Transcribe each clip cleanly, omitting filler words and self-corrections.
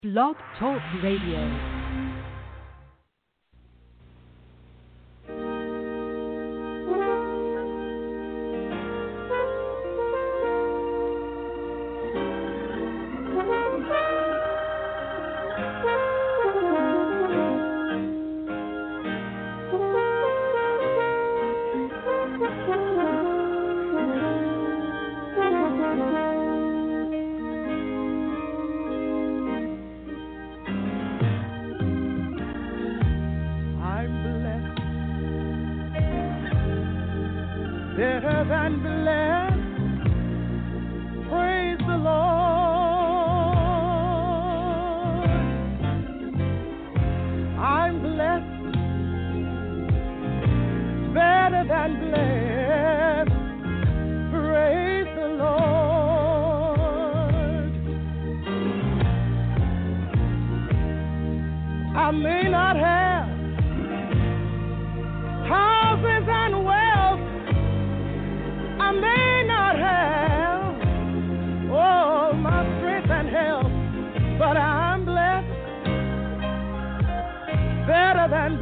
Blog Talk Radio. Better than blessed, praise the Lord. I'm blessed, better than blessed, praise the Lord. I may not have houses and wealth, I may not have all my strength and health, but I'm blessed, better than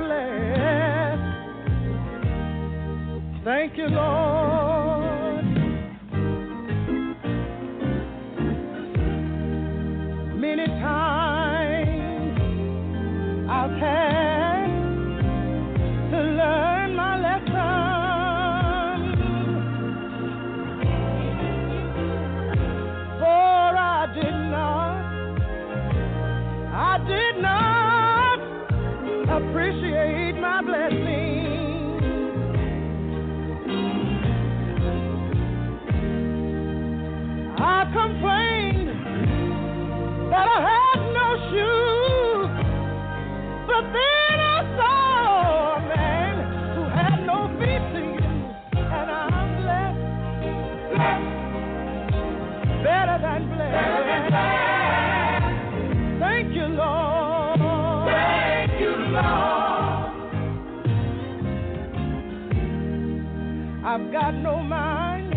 blessed. Thank you, Lord. Many times I've had to learn my lesson. I did not appreciate my blessing. I complained that I had no shoes, but then I saw a man who had no feet to use, and I'm blessed, better than blessed. Thank you, Lord. Thank you, Lord. I've got no mind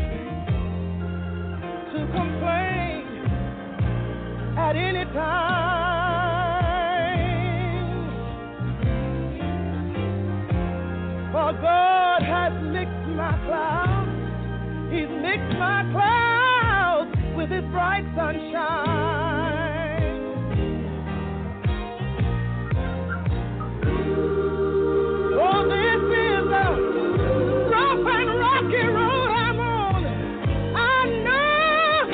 to complain at any time, for God has mixed my clouds. He's mixed my clouds with His bright sunshine. Oh, this is a rough and rocky road I'm on. I know,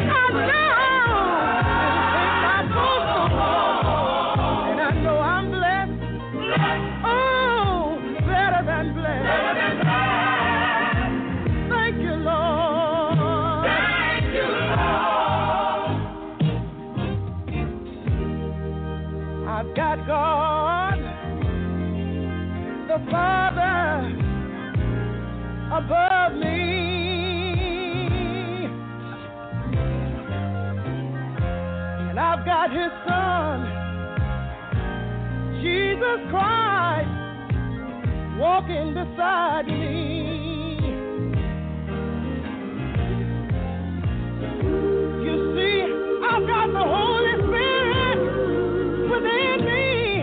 it's my boast, and I know I'm blessed. Oh, better than blessed. Thank you, Lord. Thank you, Lord. I've got God, the Father above me, and I've got His Son, Jesus Christ, walking beside me. You see, I've got the Holy Spirit within me.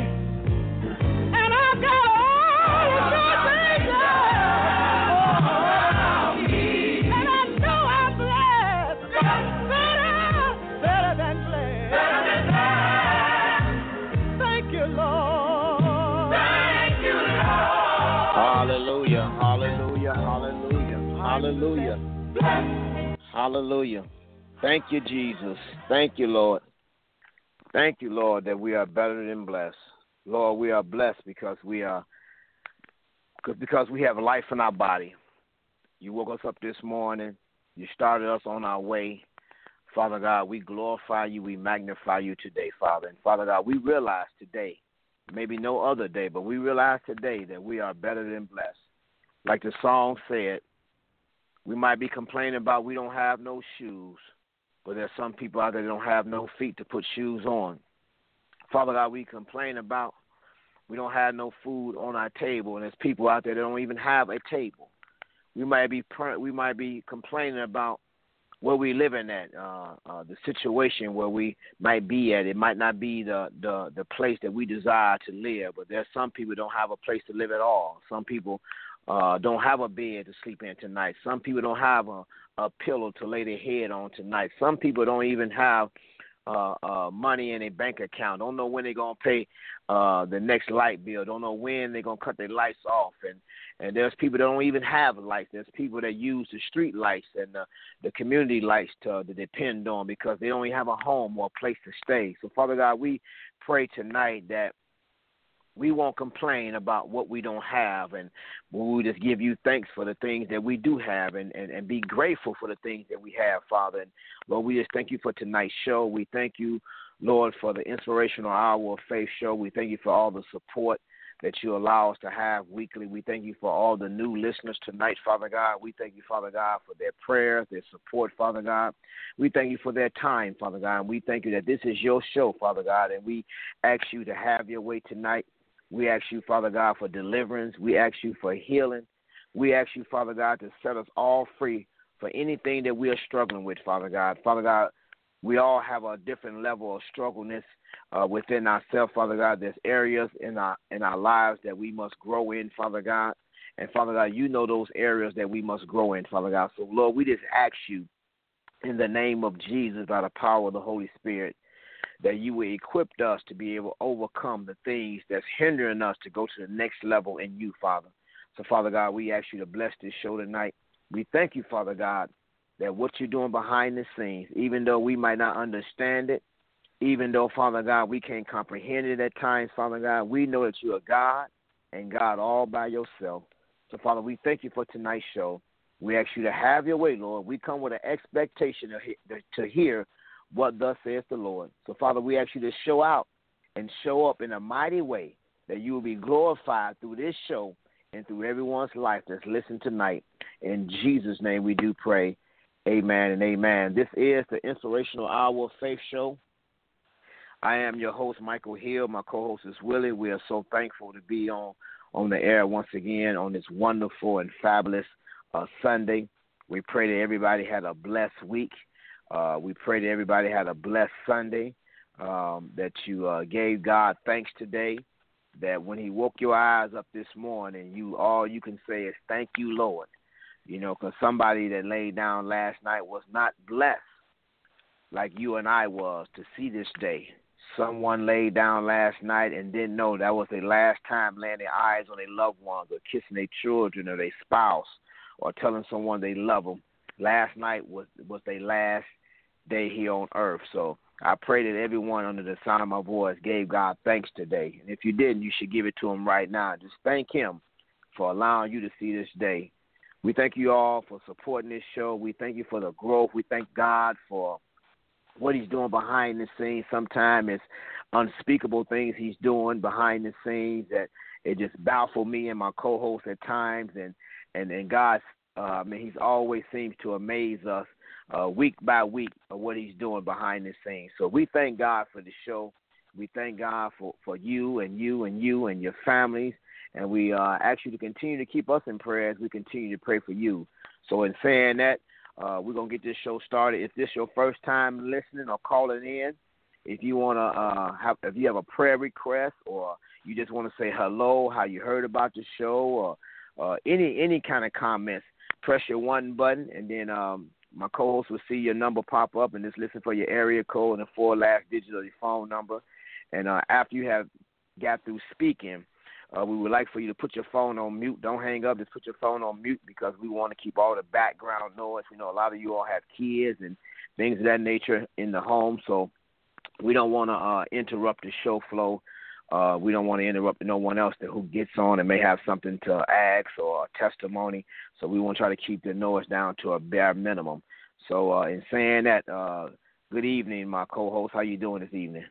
Hallelujah, hallelujah, hallelujah, hallelujah, hallelujah. Thank you, Jesus. Thank you, Lord. Thank you, Lord, that we are better than blessed. Lord, we are blessed because we have life in our body. You woke us up this morning. You started us on our way. Father God, we glorify you. We magnify you today, Father. And Father God, we realize today, maybe no other day, but we realize today that we are better than blessed. Like the song said, we might be complaining about we don't have no shoes, but there's some people out there that don't have no feet to put shoes on. Father God, we complain about we don't have no food on our table, and there's people out there that don't even have a table. We might be complaining about where we living at, the situation where we might be at. It might not be the place that we desire to live, but there's some people who don't have a place to live at all. Some people don't have a bed to sleep in tonight. Some people don't have a pillow to lay their head on tonight. Some people don't even have money in a bank account. Don't know when they're going to pay the next light bill. Don't know when they're going to cut their lights off. And there's people that don't even have lights. There's people that use the street lights and the community lights to depend on because they don't even have a home or a place to stay. So, Father God, we pray tonight that we won't complain about what we don't have, and we'll just give you thanks for the things that we do have and be grateful for the things that we have, Father. And, Lord, we just thank you for tonight's show. We thank you, Lord, for the Inspirational Hour of Faith show. We thank you for all the support that you allow us to have weekly. We thank you for all the new listeners tonight, Father God. We thank you, Father God, for their prayers, their support, Father God. We thank you for their time, Father God. And we thank you that this is your show, Father God, and we ask you to have your way tonight. We ask you, Father God, for deliverance. We ask you for healing. We ask you, Father God, to set us all free for anything that we are struggling with, Father God. Father God, we all have a different level of struggleness within ourselves, Father God. There's areas in our lives that we must grow in, Father God. And, Father God, you know those areas that we must grow in, Father God. So, Lord, we just ask you in the name of Jesus, by the power of the Holy Spirit, that you will equip us to be able to overcome the things that's hindering us to go to the next level in you, Father. So, Father God, we ask you to bless this show tonight. We thank you, Father God, that what you're doing behind the scenes, even though we might not understand it, even though, Father God, we can't comprehend it at times, Father God, we know that you are God and God all by yourself. So, Father, we thank you for tonight's show. We ask you to have your way, Lord. We come with an expectation to hear what thus says the Lord. So, Father, we ask you to show out and show up in a mighty way, that you will be glorified through this show and through everyone's life that's listening tonight. In Jesus' name we do pray. Amen and amen. This is the Inspirational Hour of Faith show. I am your host, Michael Hill. My co-host is Willie. We are so thankful to be on the air once again on this wonderful and fabulous Sunday. We pray that everybody had a blessed week. We pray that everybody had a blessed Sunday, that you gave God thanks today, that when he woke your eyes up this morning, all you can say is thank you, Lord. You know, because somebody that laid down last night was not blessed like you and I was to see this day. Someone laid down last night and didn't know that was their last time laying their eyes on their loved ones or kissing their children or their spouse or telling someone they love them. Last night was their last day here on earth. So I pray that everyone under the sound of my voice gave God thanks today. And if you didn't, you should give it to him right now. Just thank him for allowing you to see this day. We thank you all for supporting this show. We thank you for the growth. We thank God for what he's doing behind the scenes. Sometimes it's unspeakable things he's doing behind the scenes that it just baffles me and my co-host at times. And God, he's always seems to amaze us week by week of what he's doing behind the scenes. So we thank God for the show. We thank God for you and your families. And we ask you to continue to keep us in prayer as we continue to pray for you. So in saying that, we're going to get this show started. If this is your first time listening or calling in, if you want to if you have a prayer request or you just want to say hello, how you heard about the show, or any kind of comments, press your one button, and then my co-host will see your number pop up, and just listen for your area code and the 4 last digits of your phone number. And after you have got through speaking, we would like for you to put your phone on mute. Don't hang up. Just put your phone on mute because we want to keep all the background noise. We know a lot of you all have kids and things of that nature in the home, so we don't want to interrupt the show flow. We don't want to interrupt no one else who gets on and may have something to ask or a testimony. So we want to try to keep the noise down to a bare minimum. So in saying that, good evening, my co-host. How you doing this evening?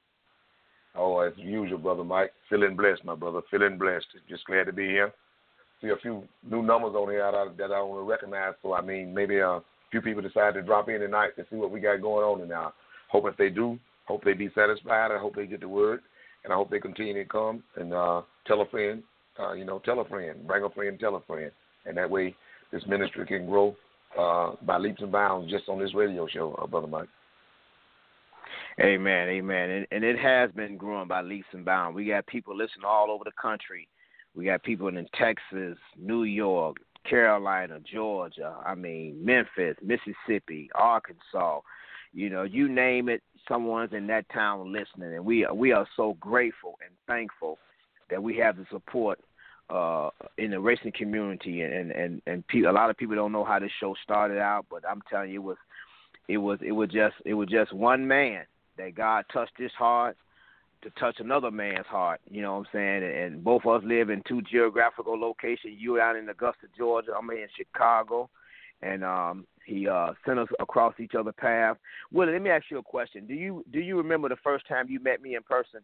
Oh, as usual, Brother Mike. Feeling blessed, my brother. Feeling blessed. Just glad to be here. See a few new numbers on here that I want to recognize. So, I mean, maybe a few people decide to drop in tonight to see what we got going on. And I hope if they do, hope they be satisfied. I hope they get the word. And I hope they continue to come and tell a friend, tell a friend. Bring a friend, tell a friend. And that way this ministry can grow by leaps and bounds just on this radio show, Brother Mike. Amen, amen. And it has been growing by leaps and bounds. We got people listening all over the country. We got people in Texas, New York, Carolina, Georgia, Memphis, Mississippi, Arkansas. You name it, someone's in that town listening. And we are so grateful and thankful that we have the support in the racing community. And a lot of people don't know how this show started out, but I'm telling you, it was just one man that God touched his heart to touch another man's heart, you know what I'm saying? And both of us live in two geographical locations. You out in Augusta, Georgia. I'm in Chicago. And he sent us across each other's path. Willie, let me ask you a question. Do you remember the first time you met me in person?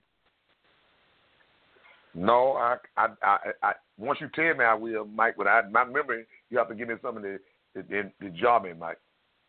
No, I once you tell me I will, Mike, but my memory, you have to give me something to jar me, Mike.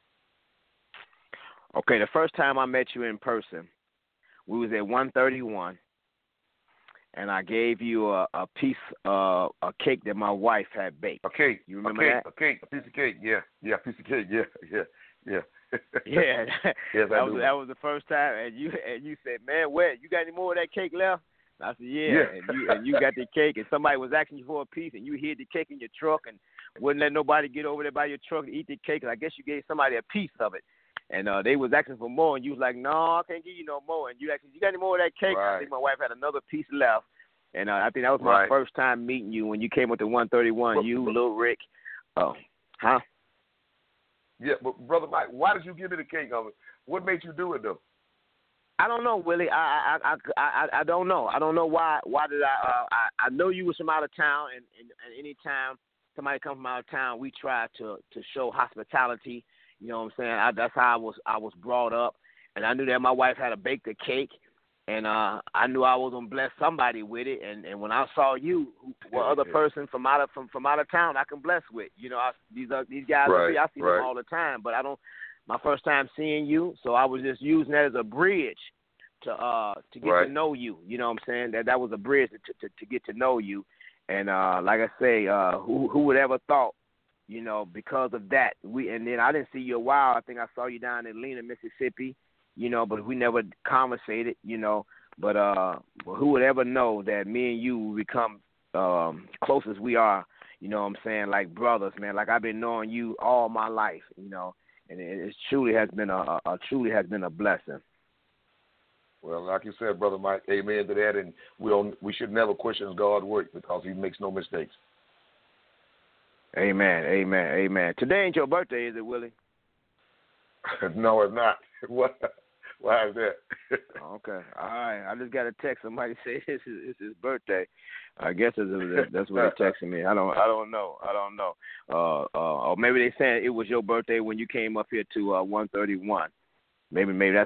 Okay, the first time I met you in person, we was at 131, and I gave you a piece of a cake that my wife had baked. A cake. You remember that? A piece of cake. Yeah, a piece of cake. Yeah. Yeah. Yes, that was the first time, and you said, "Man, where you got any more of that cake left?" And I said, "Yeah." And you got the cake, and somebody was asking you for a piece, and you hid the cake in your truck, and wouldn't let nobody get over there by your truck to eat the cake. And I guess you gave somebody a piece of it. And they was asking for more, and you was like, "No, I can't give you no more." And you asked, "You got any more of that cake?" Right. I think my wife had another piece left, and I think that was my first time meeting you when you came up to 131. You, Lil Rick, huh? Yeah, but Brother Mike, why did you give me the cake? What made you do it though? I don't know, Willie. I don't know. I don't know why. Why did I know you was from out of town, and any time somebody comes from out of town, we try to show hospitality. You know what I'm saying? That's how I was brought up, and I knew that my wife had to bake the cake, and I knew I was gonna bless somebody with it. And when I saw you, what other person from out of town I can bless with? You know, these guys up here, I see them all the time, but I don't. My first time seeing you, so I was just using that as a bridge to get to know you. You know what I'm saying? That was a bridge to get to know you, and like I say, who would ever thought? You know, because of that, and then I didn't see you a while. I think I saw you down in Lena, Mississippi, you know, but we never conversated, you know. But who would ever know that me and you will become close as we are, you know what I'm saying, like brothers, man. Like I've been knowing you all my life, you know, and it truly has been a blessing. Well, like you said, Brother Mike, amen to that, and we should never question God's work because he makes no mistakes. Amen, amen, amen. Today ain't your birthday, is it, Willie? No, it's not. What? Why is that? Okay, all right. I just got a text. Somebody say it's his birthday. I guess that's what they texting me. I don't know. Or maybe they saying it was your birthday when you came up here to 131. Maybe that's.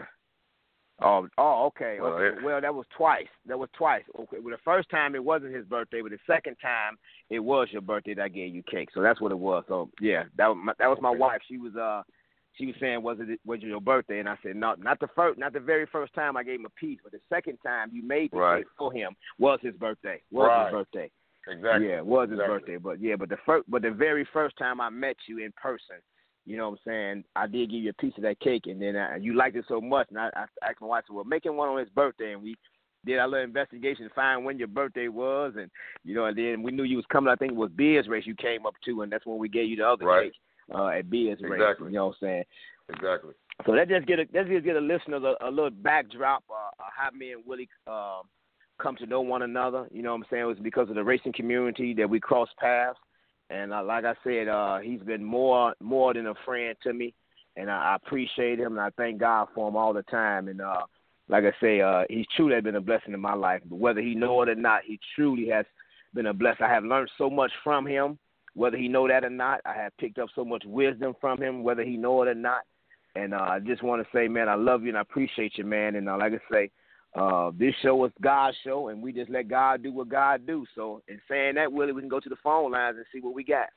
Oh, okay. Well, that was twice. Okay. Well, the first time it wasn't his birthday, but the second time it was your birthday that I gave you cake. So that's what it was. So yeah, that was my wife. She was saying, was it your birthday? And I said, no, not the very first time I gave him a piece, but the second time you made the cake for him was his birthday. His birthday. Exactly. Yeah, it was his birthday. But the very first time I met you in person, you know what I'm saying, I did give you a piece of that cake, and then you liked it so much, and I asked my wife, well, making one on his birthday, and we did our little investigation to find when your birthday was, and, you know, and then we knew you was coming, I think it was Beers Race you came up to, and that's when we gave you the other cake at Beers Race, you know what I'm saying? Exactly. So let's just get a listeners a little backdrop how me and Willie come to know one another, you know what I'm saying? It was because of the racing community that we crossed paths. And like I said, he's been more than a friend to me, and I appreciate him, and I thank God for him all the time. And like I say, he's truly been a blessing in my life. But whether he know it or not, he truly has been a blessing. I have learned so much from him, whether he know that or not. I have picked up so much wisdom from him, whether he know it or not. And I just want to say, man, I love you and I appreciate you, man. And like I say, this show is God's show, and we just let God do what God do. So in saying that, Willie, we can go to the phone lines and see what we got.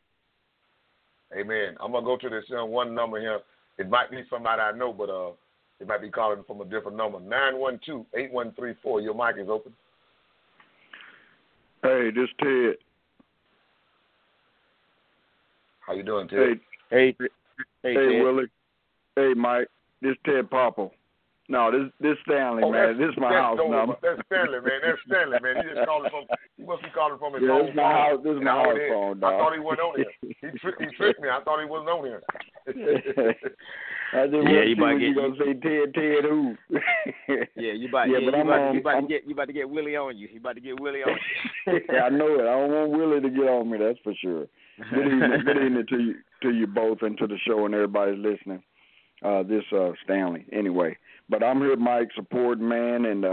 Amen. I'm going to go to this one number here. It might be somebody I know, but it might be calling from a different number. 912-8134. Your mic is open. Hey, this Ted. How you doing, Ted? Hey, Willie. Hey, Mike. This Ted Popple. No, this Stanley, man. This is my house number. That's Stanley, man. That's Stanley, man. He just called from. He must be calling from his phone. This is my house phone, dog. I thought he wasn't on here. He tricked me. I thought he wasn't on here. I just want to see you gonna say Ted who? You about to get Willie on you. He about to get Willie on you. I know it. I don't want Willie to get on me. That's for sure. Good evening to you both and to the show and everybody's listening. This Stanley, anyway. But I'm here, Mike, supporting, man, and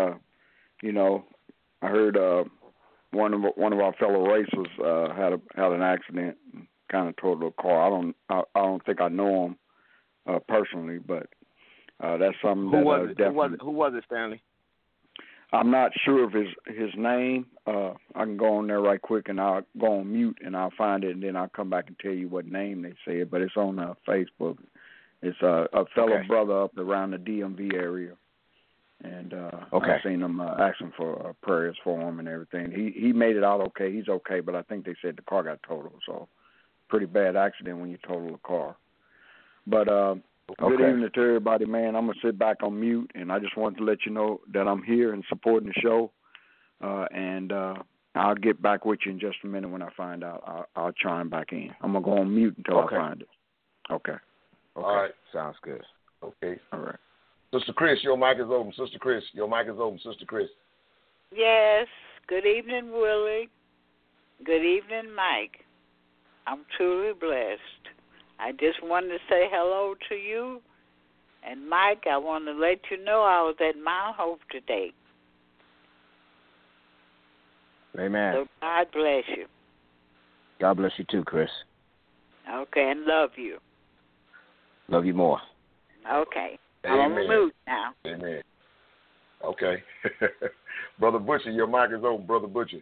I heard one of our fellow racers had an accident, and kind of totaled a car. I don't think I know him personally, but that's something who was it, Stanley? I'm not sure of his name. I can go on there right quick, and I'll go on mute, and I'll find it, and then I'll come back and tell you what name they said. But it's on Facebook. It's a fellow brother up around the DMV area, and I've seen him asking for prayers for him and everything. He made it out okay. He's okay, but I think they said the car got totaled, so pretty bad accident when you total a car. But good evening to everybody, man. I'm going to sit back on mute, and I just wanted to let you know that I'm here and supporting the show, and I'll get back with you in just a minute when I find out. I'll chime back in. I'm going to go on mute until I find it. Okay. All right. Sounds good. Okay. All right. Sister Chris, your mic is open. Sister Chris, your mic is open. Sister Chris. Yes. Good evening, Willie. Good evening, Mike. I'm truly blessed. I just wanted to say hello to you. And, Mike, I want to let you know I was at Mount Hope today. Amen. So God bless you. God bless you too, Chris. Okay, and love you. Love you more. Okay. Amen. I'm on the move now. Amen. Okay. Brother Butcher, your mic is open. Brother Butcher.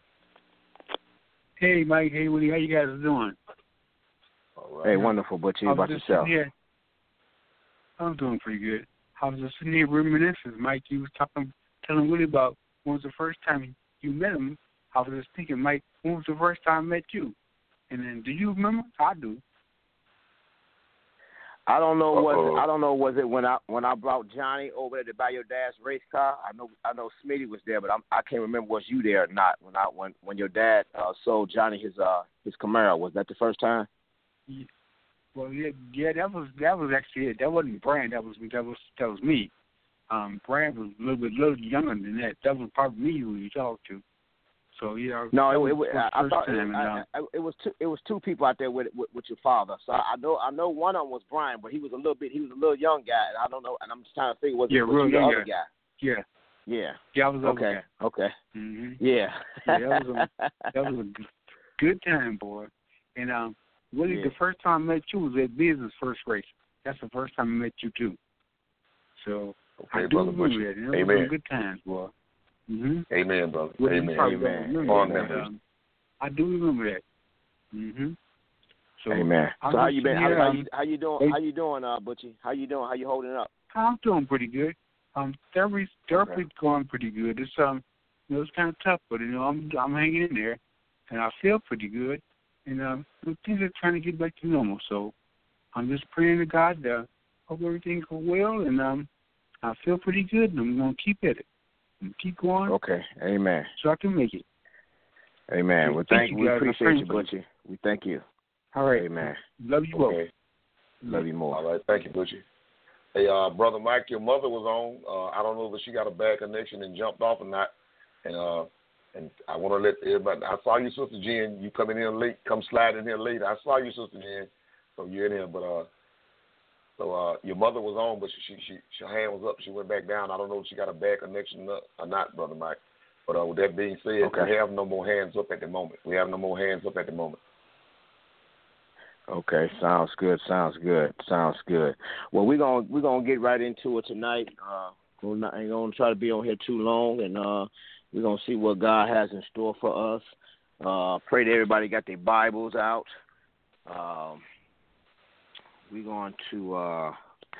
Hey, Mike. Hey, Willie. How you guys doing? All right. Hey, wonderful, Butcher. How about yourself? I'm doing pretty good. I was just sitting here reminiscing. Mike, you was telling Willie about when was the first time you met him. I was just thinking, Mike, when was the first time I met you? And then, do you remember? I do. I don't know. Was it when I brought Johnny over there to buy your dad's race car? I know Smitty was there, but I can't remember was you there or not when your dad sold Johnny his Camaro. Was that the first time? Yeah. Well, yeah, that was actually it. That wasn't Brand. That was me. Brand was a little younger than that. That was probably me who you talked to. So yeah. No, I thought it was two people out there with your father. So I know one of them was Brian, but he was a little young guy, and I don't know, and I'm just trying to figure was the other guy. Yeah. Yeah. Yeah, I was the other guy. Okay. Mm-hmm. Yeah. that was a good time, boy. And Willie, the first time I met you was at Business First Race. That's the first time I met you too. So I do remember that. And it was some good times, boy. Mm-hmm. Amen, brother. Well, Amen. I do remember that. Mm-hmm. So, amen. So how you been? How you doing? How you doing, Butchie? How you doing? How you holding up? I'm doing pretty good. Therapy's going pretty good. It's it's kind of tough, but I'm hanging in there, and I feel pretty good, and things are trying to get back to normal. So I'm just praying to God to hope everything goes well, and I feel pretty good, and I'm gonna keep at it. Keep going. Okay. Amen. So I can make it. Amen. Well, we appreciate you, Butchie. We thank you. All right. Amen. Love you both. Love you more. All right. Thank you, Butchie. Hey, Brother Mike, your mother was on. I don't know if she got a bad connection and jumped off or not. And I want to let everybody. I saw you, Sister Jen. You coming in late. Come slide in here late. I saw you, Sister Jen. So you're in here, but So your mother was on, but her hand was up. She went back down. I don't know if she got a bad connection or not, Brother Mike. But with that being said, we have no more hands up at the moment. Okay, sounds good. Well, we're gonna get right into it tonight. We're not ain't gonna try to be on here too long, and we're gonna see what God has in store for us. Pray that everybody got their Bibles out. We're going to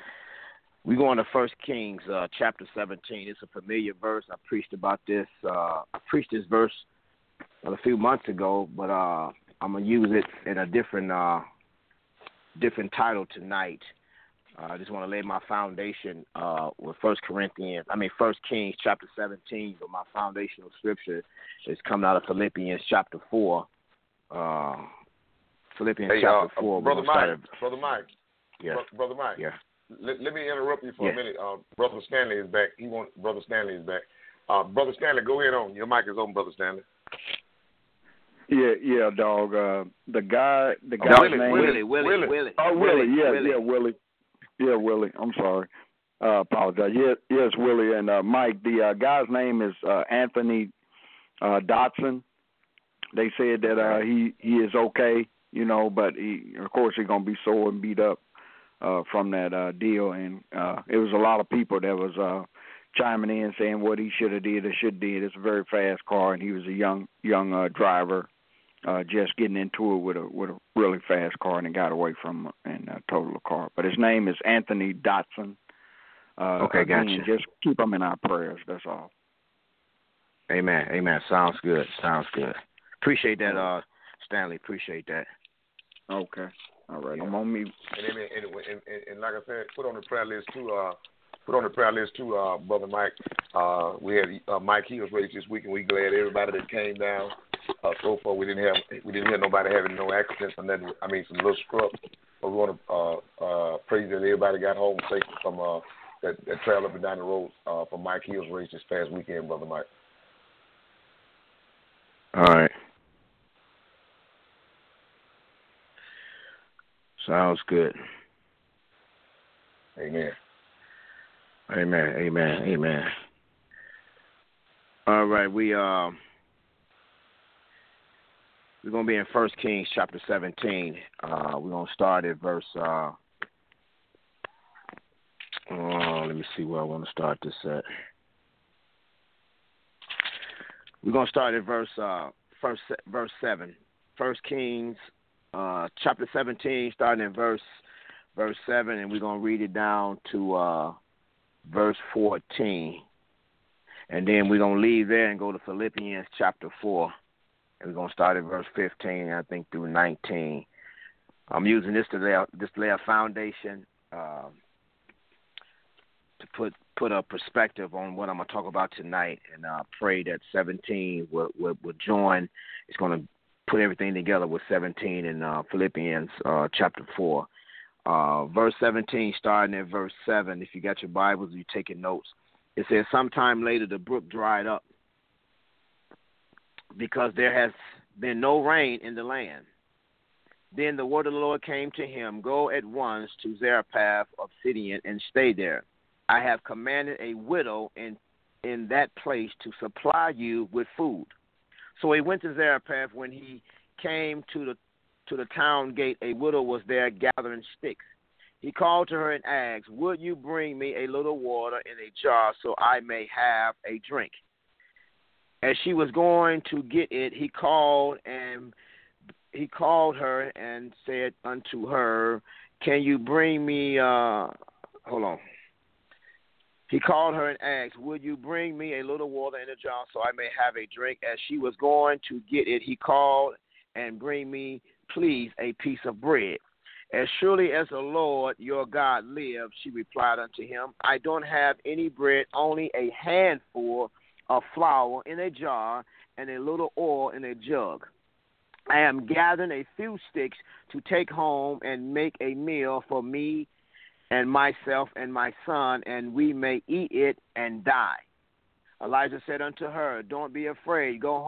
1 Kings chapter 17. It's a familiar verse. I preached about this. I preached this verse a few months ago, but I'm gonna use it in a different different title tonight. I just want to lay my foundation with First Kings chapter 17, but my foundational scripture is coming out of Philippians chapter 4. Philippians chapter 4. Brother Mike. Yeah. Brother Mike. Yeah. Let me interrupt you for a minute. Brother Stanley is back. Brother Stanley is back. Brother Stanley, go ahead on. Your mic is open, Brother Stanley. Yeah, dog. The guy's name. Willie. Oh, Willie. Yeah, Willie. I'm sorry. Apologize. Yes, Willie and Mike. The guy's name is Anthony Dotson. They said that he is okay, but of course he's gonna be sore and beat up from that deal. And it was a lot of people that was chiming in saying what he should have did or should did. It's a very fast car, and he was a young driver. Just getting into it with a really fast car, and it got away from him and totaled the car. But his name is Anthony Dotson. Okay, gotcha. Just keep him in our prayers. That's all. Amen. Sounds good. Appreciate that, Stanley. Appreciate that. Okay. All right. I'm on mute. And like I said, put on the prayer list too. Brother Mike. We had Mike Hills race this week, and we glad everybody that came down. So far, we didn't hear nobody having no accidents or nothing. I mean, some little scrub. But we want to praise that everybody got home safe from that travel up and down the road from Mike Hills race this past weekend, Brother Mike. All right. Sounds good. Amen. All right, we're going to be in 1 Kings chapter 17. We're going to start at verse, let me see where I want to start this at. We're going to start at verse 7. 1 Kings chapter 17, starting in verse 7, and we're going to read it down to verse 14. And then we're going to leave there and go to Philippians chapter 4. And we're going to start at verse 15, I think, through 19. I'm using this to lay a foundation to put a perspective on what I'm going to talk about tonight. And I pray that 17 will join. It's going to put everything together with 17 in Philippians chapter 4. Verse 17, starting at verse 7. If you got your Bibles, you're taking notes. It says, sometime later the brook dried up, because there has been no rain in the land. Then the word of the Lord came to him, go at once to Zarephath of Sidon and stay there. I have commanded a widow in that place to supply you with food. So he went to Zarephath. When he came to the town gate, a widow was there gathering sticks. He called to her and asked, would you bring me a little water in a jar so I may have a drink? As she was going to get it, he called her and said unto her, can you bring me, He called her and asked, would you bring me a little water in a jar so I may have a drink? As she was going to get it, he called and bring me, please, a piece of bread. As surely as the Lord your God lives, she replied unto him, I don't have any bread, only a handful of flour in a jar and a little oil in a jug. I am gathering a few sticks to take home and make a meal for me and myself and my son, and we may eat it and die. Elijah said unto her, don't be afraid. Go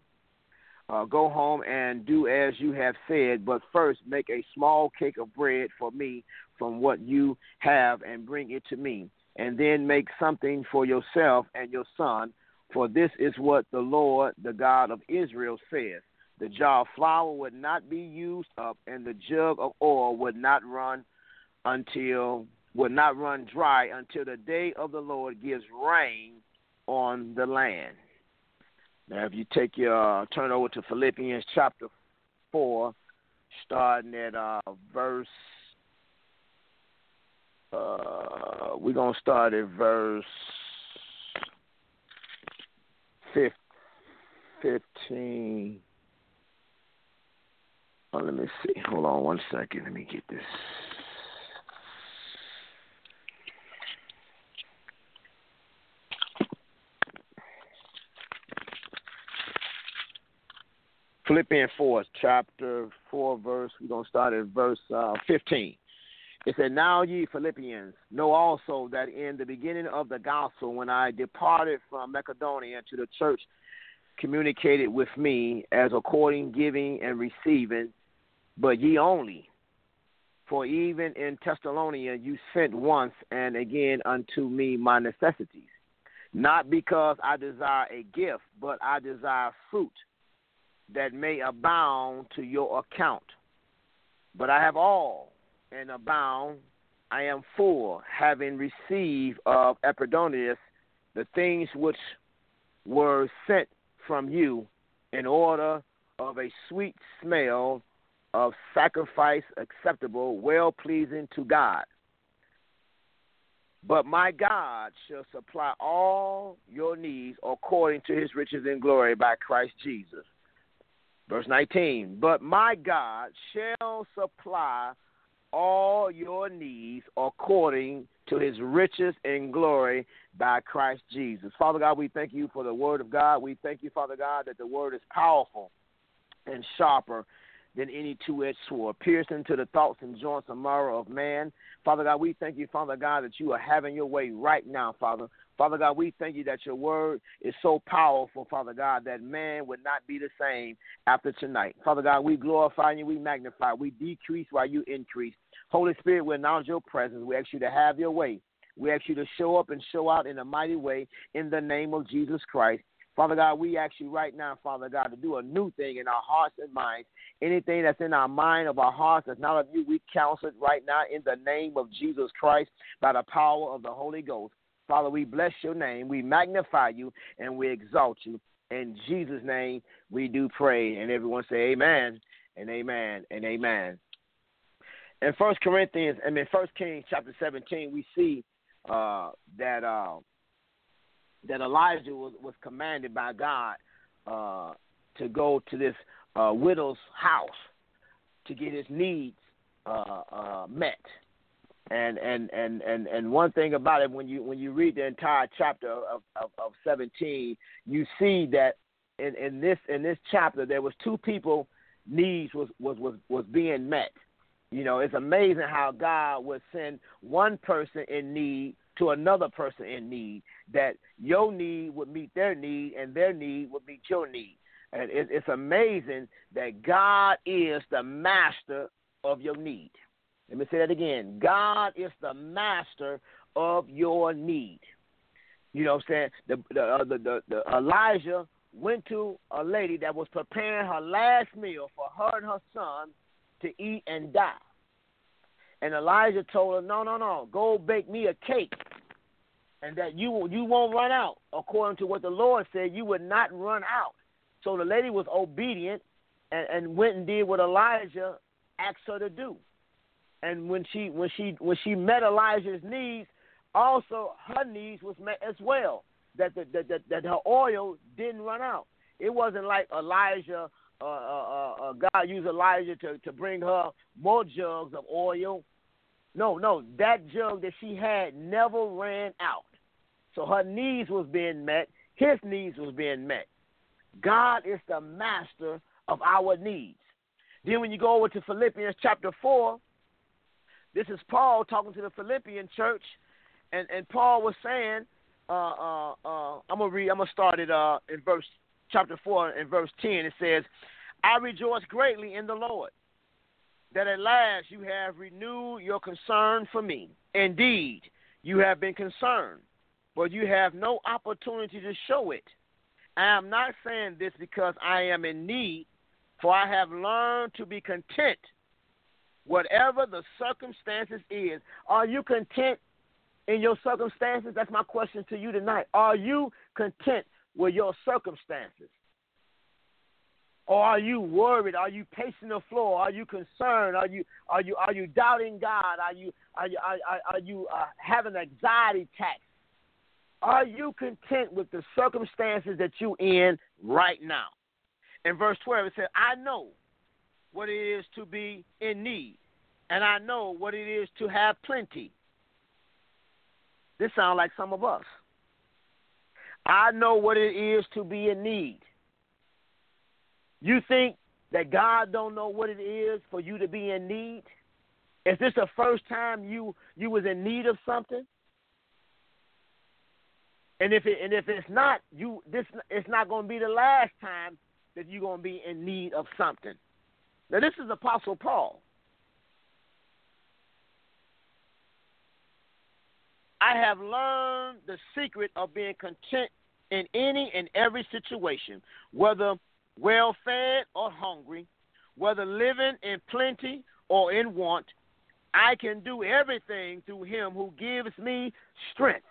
home and do as you have said, but first make a small cake of bread for me from what you have and bring it to me, and then make something for yourself and your son, for this is what the Lord, the God of Israel, says. The jar of flour would not be used up, and the jug of oil would not run dry until the day of the Lord gives rain on the land. Now, if you turn over to Philippians chapter 4, starting at verse, we're going to start at verse 15. Let me see. Hold on 1 second. Let me get this. Philippians 4, chapter 4, verse. We're going to start at verse 15. It said, "Now ye Philippians know also that in the beginning of the gospel, when I departed from Macedonia to the church communicated with me as according giving and receiving, but ye only. For even in Thessalonica you sent once and again unto me my necessities. Not because I desire a gift, but I desire fruit that may abound to your account. But I have all and abound. I am full, having received of Epaphroditus the things which were sent from you, in order of a sweet smell of sacrifice acceptable, well pleasing to God. But my God shall supply all your needs according to his riches in glory by Christ Jesus." Verse 19, "But my God shall supply all your needs according to his riches in glory by Christ Jesus." Father God, we thank you for the word of God. We thank you, Father God, that the word is powerful and sharper than any two-edged sword, piercing to the thoughts and joints and marrow of man. Father God, we thank you, Father God, that you are having your way right now, Father. Father God, we thank you that your word is so powerful, Father God, that man would not be the same after tonight. Father God, we glorify you, we magnify, we decrease while you increase. Holy Spirit, we acknowledge your presence. We ask you to have your way. We ask you to show up and show out in a mighty way in the name of Jesus Christ. Father God, we ask you right now, Father God, to do a new thing in our hearts and minds. Anything that's in our mind of our hearts that's not of you, we counsel it right now in the name of Jesus Christ by the power of the Holy Ghost. Father, we bless your name, we magnify you, and we exalt you. In Jesus' name we do pray. And everyone say amen and amen and amen. In 1 Kings chapter 17, we see that Elijah was commanded by God to go to this widow's house to get his needs met. And one thing about it, when you read the entire chapter of 17, you see that in this chapter there was two people needs was being met. You know, it's amazing how God would send one person in need to another person in need, that your need would meet their need and their need would meet your need. And it's amazing that God is the master of your need. Let me say that again. God is the master of your need. You know what I'm saying? The Elijah went to a lady that was preparing her last meal for her and her son to eat and die. And Elijah told her, no, go bake me a cake, and that you won't run out. According to what the Lord said, you would not run out. So the lady was obedient and went and did what Elijah asked her to do. And when she met Elijah's needs, also her needs was met as well. That her oil didn't run out. It wasn't like Elijah. God used Elijah to bring her more jugs of oil. No, that jug that she had never ran out. So her needs was being met. His needs was being met. God is the master of our needs. Then when you go over to Philippians chapter 4, this is Paul talking to the Philippian church, and Paul was saying, I'm gonna start it in chapter 4 and verse 10. It says, "I rejoice greatly in the Lord, that at last you have renewed your concern for me. Indeed, you have been concerned, but you have no opportunity to show it. I am not saying this because I am in need, for I have learned to be content, whatever the circumstances is." Are you content in your circumstances? That's my question to you tonight. Are you content with your circumstances? Or are you worried? Are you pacing the floor? Are you concerned? Are you doubting God? Are you having anxiety attacks? Are you content with the circumstances that you're in right now? In verse 12, it says, "I know what it is to be in need, and I know what it is to have plenty. This sounds like some of us. I know what it is to be in need. You think that God don't know what it is for you to be in need? Is this the first time you was in need of something? And if it's not, it's not going to be the last time that you're going to be in need of something. Now, this is Apostle Paul. I have learned the secret of being content in any and every situation, whether well-fed or hungry, whether living in plenty or in want. I can do everything through him who gives me strength.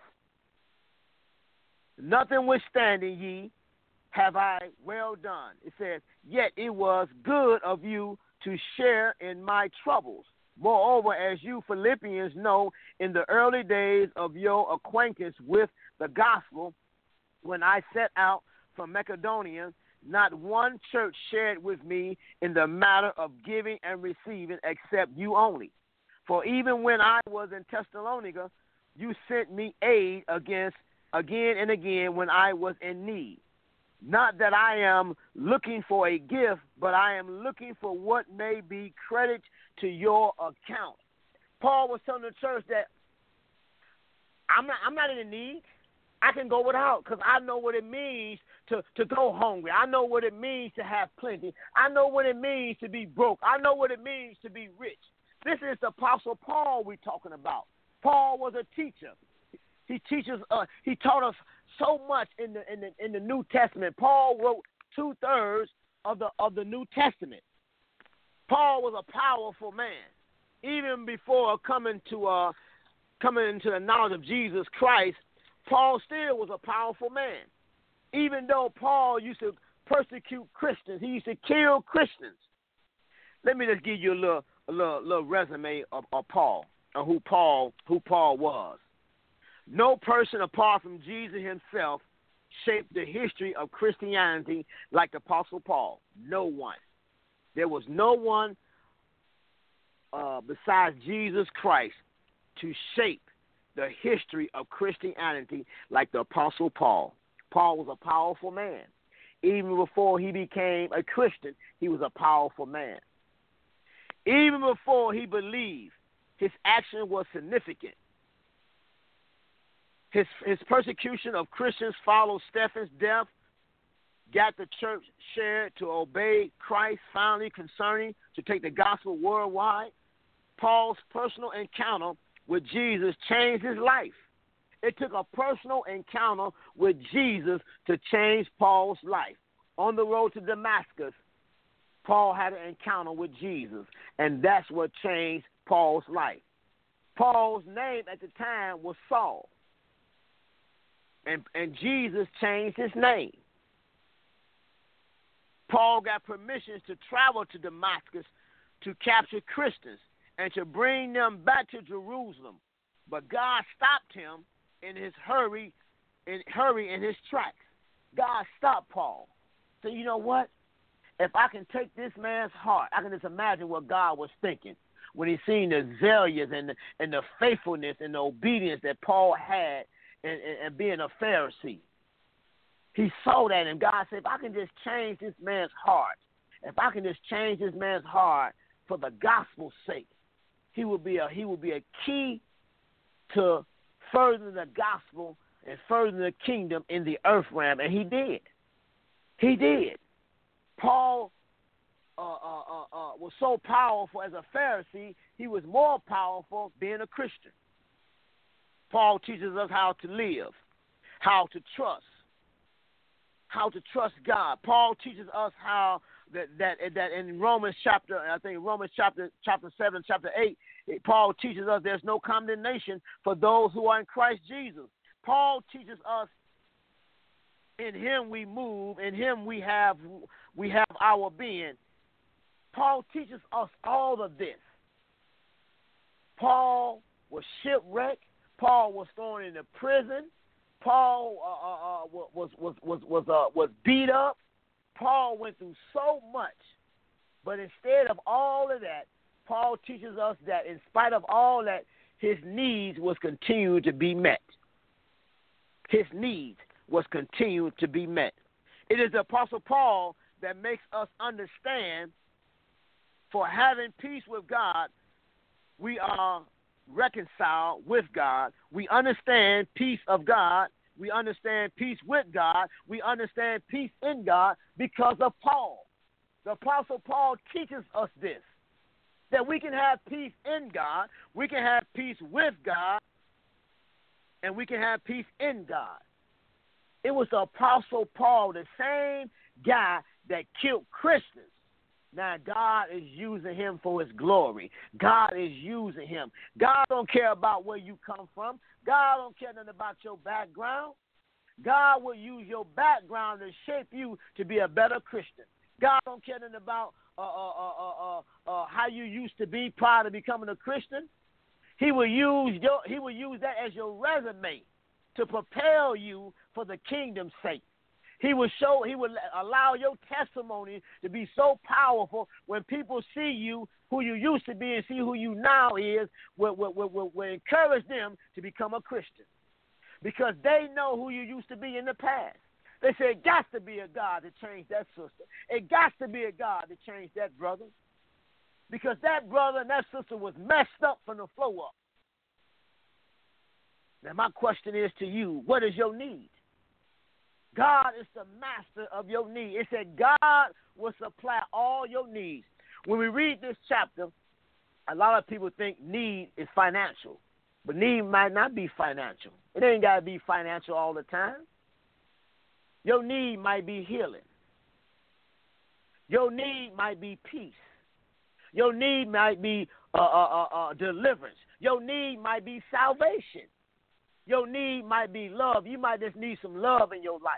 Notwithstanding ye, have I well done. It says, yet it was good of you to share in my troubles. Moreover, as you Philippians know, in the early days of your acquaintance with the gospel, when I set out from Macedonia, not one church shared with me in the matter of giving and receiving except you only. For even when I was in Thessalonica, you sent me aid again and again when I was in need. Not that I am looking for a gift, but I am looking for what may be credit to your account. Paul was telling the church that I'm not in need. I can go without because I know what it means to go hungry. I know what it means to have plenty. I know what it means to be broke. I know what it means to be rich. This is the Apostle Paul we're talking about. Paul was a teacher. He taught us so much in the New Testament. Paul wrote 2/3 of the New Testament. Paul was a powerful man, even before coming into the knowledge of Jesus Christ. Paul still was a powerful man, even though Paul used to persecute Christians. He used to kill Christians. Let me just give you a little resume of Paul and who Paul was. No person apart from Jesus himself shaped the history of Christianity like the Apostle Paul. No one. There was no one besides Jesus Christ to shape the history of Christianity like the Apostle Paul. Paul was a powerful man. Even before he became a Christian, he was a powerful man. Even before he believed, his action was significant. His persecution of Christians followed Stephen's death, got the church shared to obey Christ finally concerning to take the gospel worldwide. Paul's personal encounter with Jesus changed his life. It took a personal encounter with Jesus to change Paul's life. On the road to Damascus, Paul had an encounter with Jesus, and that's what changed Paul's life. Paul's name at the time was Saul, and Jesus changed his name. Paul got permissions to travel to Damascus to capture Christians and to bring them back to Jerusalem, but God stopped him in his hurry in his tracks. God stopped Paul. So you know what? If I can take this man's heart, I can just imagine what God was thinking when he seen the zealous and the faithfulness and the obedience that Paul had and being a Pharisee. He saw that, and God said, if I can just change this man's heart, if I can just change this man's heart for the gospel's sake, he will be a key to further the gospel and further the kingdom in the earth realm, and he did. He did. Paul was so powerful as a Pharisee, he was more powerful being a Christian. Paul teaches us how to live, how to trust God. Paul teaches us how that in Romans chapter 7, chapter 8, Paul teaches us there's no condemnation for those who are in Christ Jesus. Paul teaches us in him we move, in him we have our being. Paul teaches us all of this. Paul was shipwrecked. Paul was thrown into prison. Paul was beat up. Paul went through so much But instead of all of that, Paul teaches us that in spite of all that, his needs was continued to be met. His needs was continued to be met. It is the Apostle Paul that makes us understand for having peace with God, we are reconciled with God. We understand peace of God. We understand peace with God. We understand peace in God because of Paul. The Apostle Paul teaches us this, that we can have peace in God, we can have peace with God, and we can have peace in God. It was the Apostle Paul, the same guy that killed Christians. Now God is using him for his glory. God is using him. God don't care about where you come from. God don't care nothing about your background. God will use your background to shape you to be a better Christian. God don't care nothing about how you used to be prior to becoming a Christian. He will use that as your resume to propel you for the kingdom's sake. He will allow your testimony to be so powerful when people see you, who you used to be, and see who you now is, will encourage them to become a Christian. Because they know who you used to be in the past. They say it got to be a God to change that sister. It got to be a God to change that brother. Because that brother and that sister was messed up from the flow up. Now my question is to you, what is your need? God is the master of your need. It said God will supply all your needs. When we read this chapter, a lot of people think need is financial. But need might not be financial. It ain't got to be financial all the time. Your need might be healing. Your need might be peace. Your need might be deliverance. Your need might be salvation. Your need might be love. You might just need some love in your life.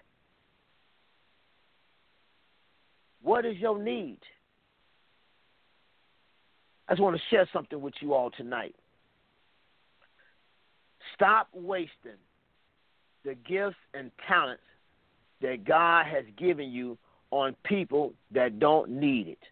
What is your need? I just want to share something with you all tonight. Stop wasting the gifts and talents that God has given you on people that don't need it.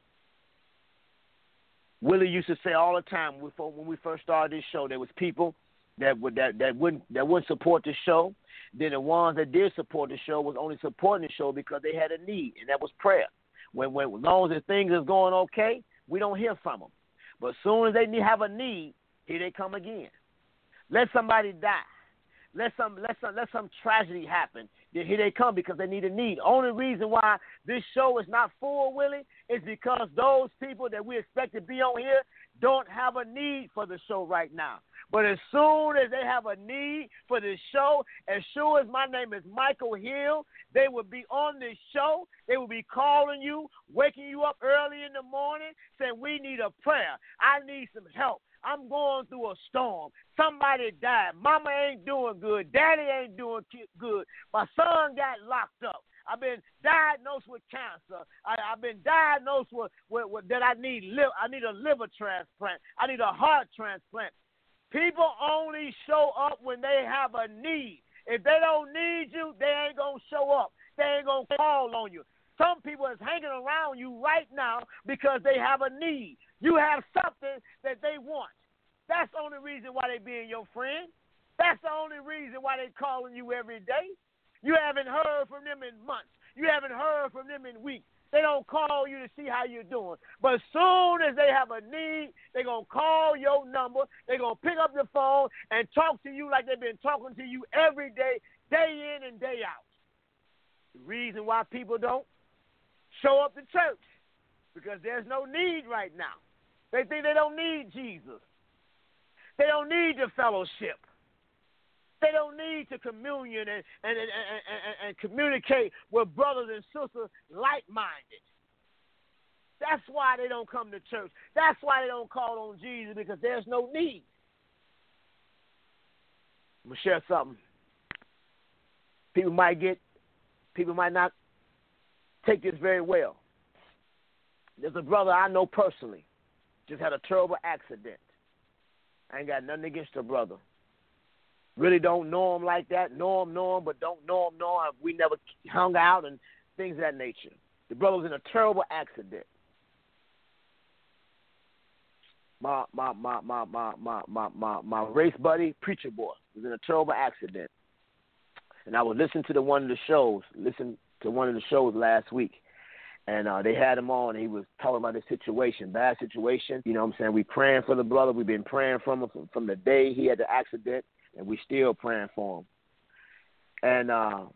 Willie used to say all the time when we first started this show, there was people that wouldn't support the show. Then the ones that did support the show was only supporting the show because they had a need, and that was prayer. When as long as things is going okay, we don't hear from them. But as soon as they have a need, here they come again. Let somebody die. Let some tragedy happen. Then here they come because they need a need. Only reason why this show is not full, Willie, is because those people that we expect to be on here don't have a need for the show right now. But as soon as they have a need for this show, as sure as my name is Michael Hill, they will be on this show. They will be calling you, waking you up early in the morning, saying, we need a prayer. I need some help. I'm going through a storm. Somebody died. Mama ain't doing good. Daddy ain't doing good. My son got locked up. I've been diagnosed with cancer. I've been diagnosed with that I need a liver transplant. I need a heart transplant. People only show up when they have a need. If they don't need you, they ain't going to show up. They ain't going to call on you. Some people is hanging around you right now because they have a need. You have something that they want. That's the only reason why they being your friend. That's the only reason why they calling you every day. You haven't heard from them in months. You haven't heard from them in weeks. They don't call you to see how you're doing. But as soon as they have a need, they're going to call your number. They're going to pick up the phone and talk to you like they've been talking to you every day, day in and day out. The reason why people don't show up to church, because there's no need right now. They think they don't need Jesus. They don't need the fellowship. They don't need to communion and communicate with brothers and sisters like-minded. That's why they don't come to church. That's why they don't call on Jesus, because there's no need. I'm going to share something. People might not take this very well. There's a brother I know personally, just had a terrible accident. I ain't got nothing against the brother. Really don't know him like that. Know him, but don't know him. We never hung out and things of that nature. The brother was in a terrible accident. my race buddy, Preacher Boy, was in a terrible accident. And I was listening to one of the shows last week. And they had him on, and he was talking about this situation, bad situation. You know what I'm saying? We praying for the brother. We've been praying for him from the day he had the accident, and we still praying for him. And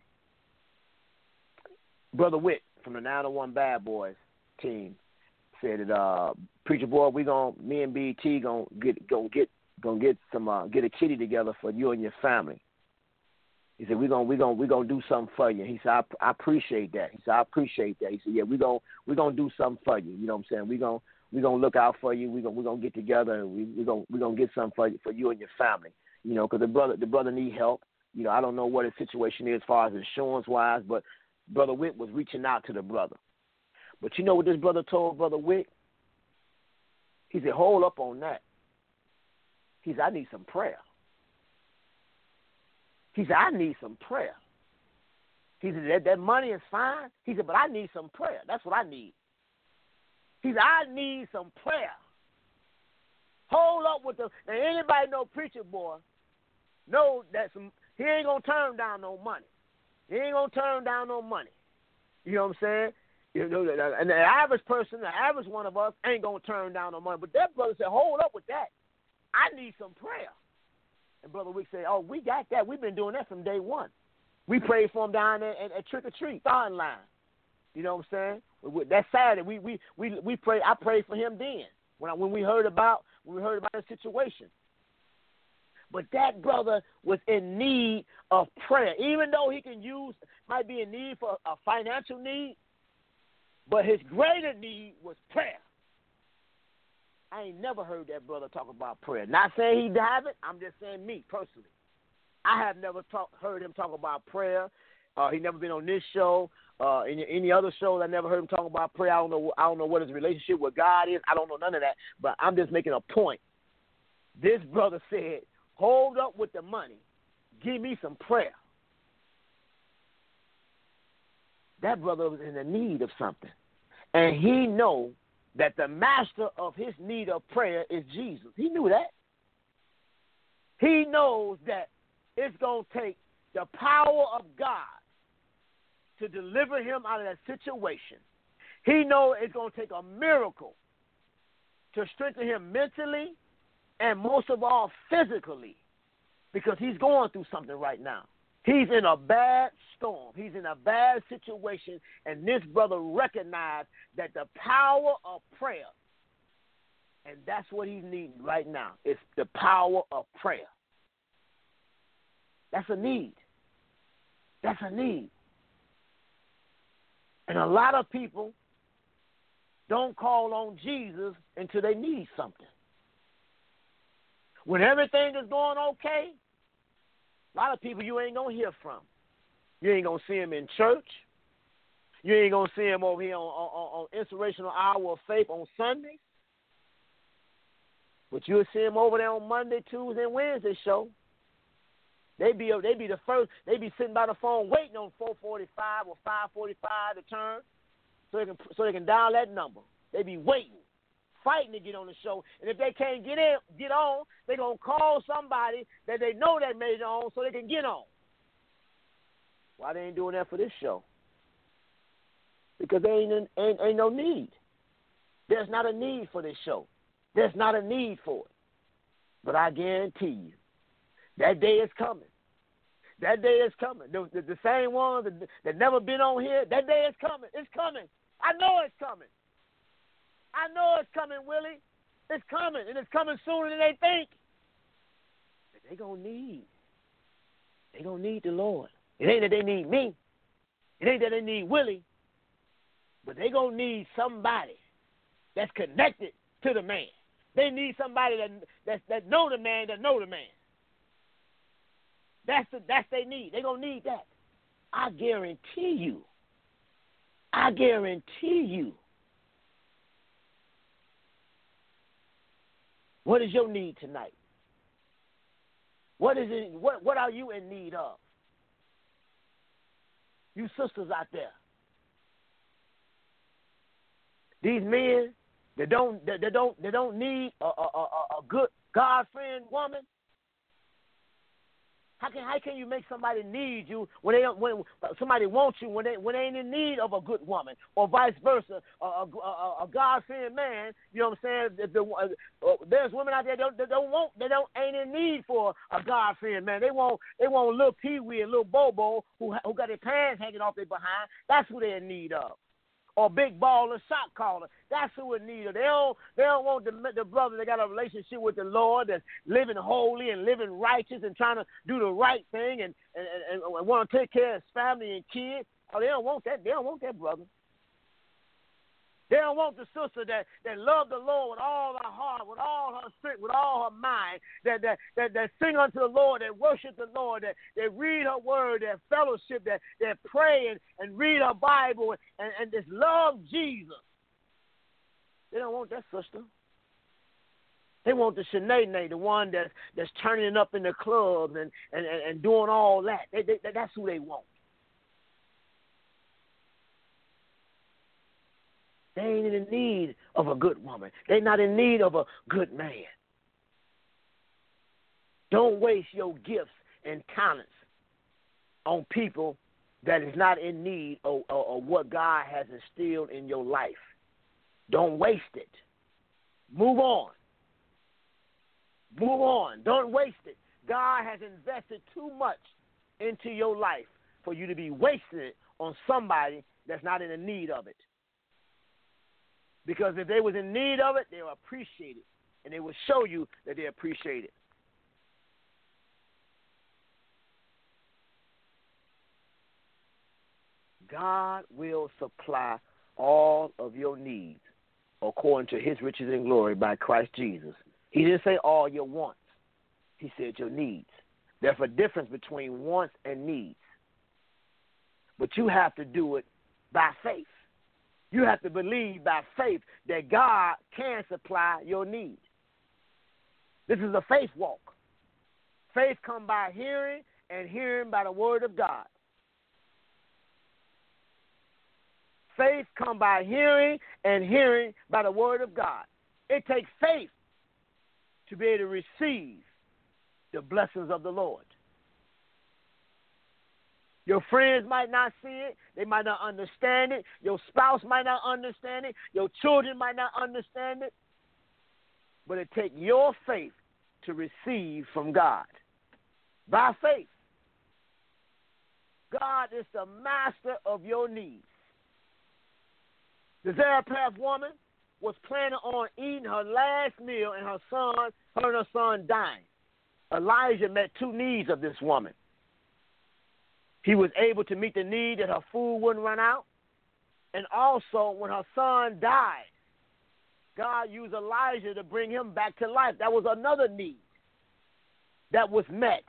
Brother Witt from the 901 Bad Boys team said that Preacher Boy, me and BT gonna get a kitty together for you and your family. He said we're gonna do something for you. He said I appreciate that. He said I appreciate that. He said yeah we're gonna do something for you. You know what I'm saying? We're gonna look out for you. We're gonna get together and we're gonna get something for you and your family. You know, because the brother need help. You know, I don't know what his situation is as far as insurance wise, but Brother Witt was reaching out to the brother. But you know what this brother told Brother Witt? He said, hold up on that. He said, I need some prayer. He said, I need some prayer. He said, that money is fine. He said, but I need some prayer. That's what I need. He said, I need some prayer. Hold up with and anybody know Preacher Boy, know that he ain't going to turn down no money. He ain't going to turn down no money. You know what I'm saying? You know, and the average person, the average one of us, ain't going to turn down no money. But that brother said, hold up with that. I need some prayer. And Brother Wick said, oh, we got that. We've been doing that from day one. We prayed for him down there at Trick or Treat, starting line. You know what I'm saying? That Saturday, we prayed. I prayed for him then when we heard about the situation. But that brother was in need of prayer, even though he might be in need for a financial need, but his greater need was prayer. I ain't never heard that brother talk about prayer. Not saying he haven't. I'm just saying me personally. I have never heard him talk about prayer. He never been on this show. Any other shows, I never heard him talk about prayer. I don't know what his relationship with God is. I don't know none of that. But I'm just making a point. This brother said, hold up with the money. Give me some prayer. That brother was in the need of something. And he know that the master of his need of prayer is Jesus. He knew that. He knows that it's going to take the power of God to deliver him out of that situation. He knows it's going to take a miracle to strengthen him mentally and most of all physically, because he's going through something right now. He's in a bad storm. He's in a bad situation, and this brother recognized that the power of prayer, and that's what he's needing right now. It's the power of prayer. That's a need. That's a need. And a lot of people don't call on Jesus until they need something. When everything is going okay, a lot of people you ain't going to hear from. You ain't going to see them in church. You ain't going to see them over here on Inspirational Hour of Faith on Sundays. But you'll see them over there on Monday, Tuesday, and Wednesday show. They be the first. They be sitting by the phone waiting on 4:45 or 5:45 to turn, so they can dial that number. They be waiting, fighting to get on the show. And if they can't get on, they gonna call somebody that they know that made it on, so they can get on. Why they ain't doing that for this show? Because there ain't no need. There's not a need for this show. There's not a need for it. But I guarantee you, that day is coming. That day is coming. The same ones that never been on here, that day is coming. It's coming. I know it's coming. I know it's coming, Willie. It's coming, and it's coming sooner than they think. But they gonna need the Lord. It ain't that they need me. It ain't that they need Willie. But they gonna need somebody that's connected to the man. They need somebody that know the man, that know the man. That's their need. They're going to need that. I guarantee you. I guarantee you. What is your need tonight? What is it? What are you in need of? You sisters out there. These men, They don't need a good God-fearing woman. How can you make somebody need you when somebody wants you when they ain't in need of a good woman, or vice versa, a God-fearing man? You know what I'm saying? There's women out there that ain't in need for a God-fearing man. They want little Pee-wee and little Bobo who got their pants hanging off their behind. That's who they're in need of. Or big baller, shot caller. That's who in need of. They don't want the brother that got a relationship with the Lord, that's living holy and living righteous and trying to do the right thing and want to take care of his family and kids. Oh, they don't want that. They don't want that brother. They don't want the sister that love the Lord with all her heart, with all her strength, with all her mind, that sing unto the Lord, that worship the Lord, that read her word, that fellowship, that pray and read her Bible and just love Jesus. They don't want that sister. They want the Shanae, the one that's turning up in the clubs and doing all that. That's who they want. They ain't in need of a good woman. They're not in need of a good man. Don't waste your gifts and talents on people that is not in need of what God has instilled in your life. Don't waste it. Move on. Move on. Don't waste it. God has invested too much into your life for you to be wasting it on somebody that's not in the need of it. Because if they was in need of it, they will appreciate it. And they will show you that they appreciate it. God will supply all of your needs according to his riches and glory by Christ Jesus. He didn't say all your wants. He said your needs. There's a difference between wants and needs. But you have to do it by faith. You have to believe by faith that God can supply your needs. This is a faith walk. Faith comes by hearing, and hearing by the word of God. Faith comes by hearing, and hearing by the word of God. It takes faith to be able to receive the blessings of the Lord. Your friends might not see it. They might not understand it. Your spouse might not understand it. Your children might not understand it. But it takes your faith to receive from God. By faith. God is the master of your needs. The Zarephath woman was planning on eating her last meal and her and her son dying. Elijah met two needs of this woman. He was able to meet the need that her food wouldn't run out. And also, when her son died, God used Elijah to bring him back to life. That was another need that was met.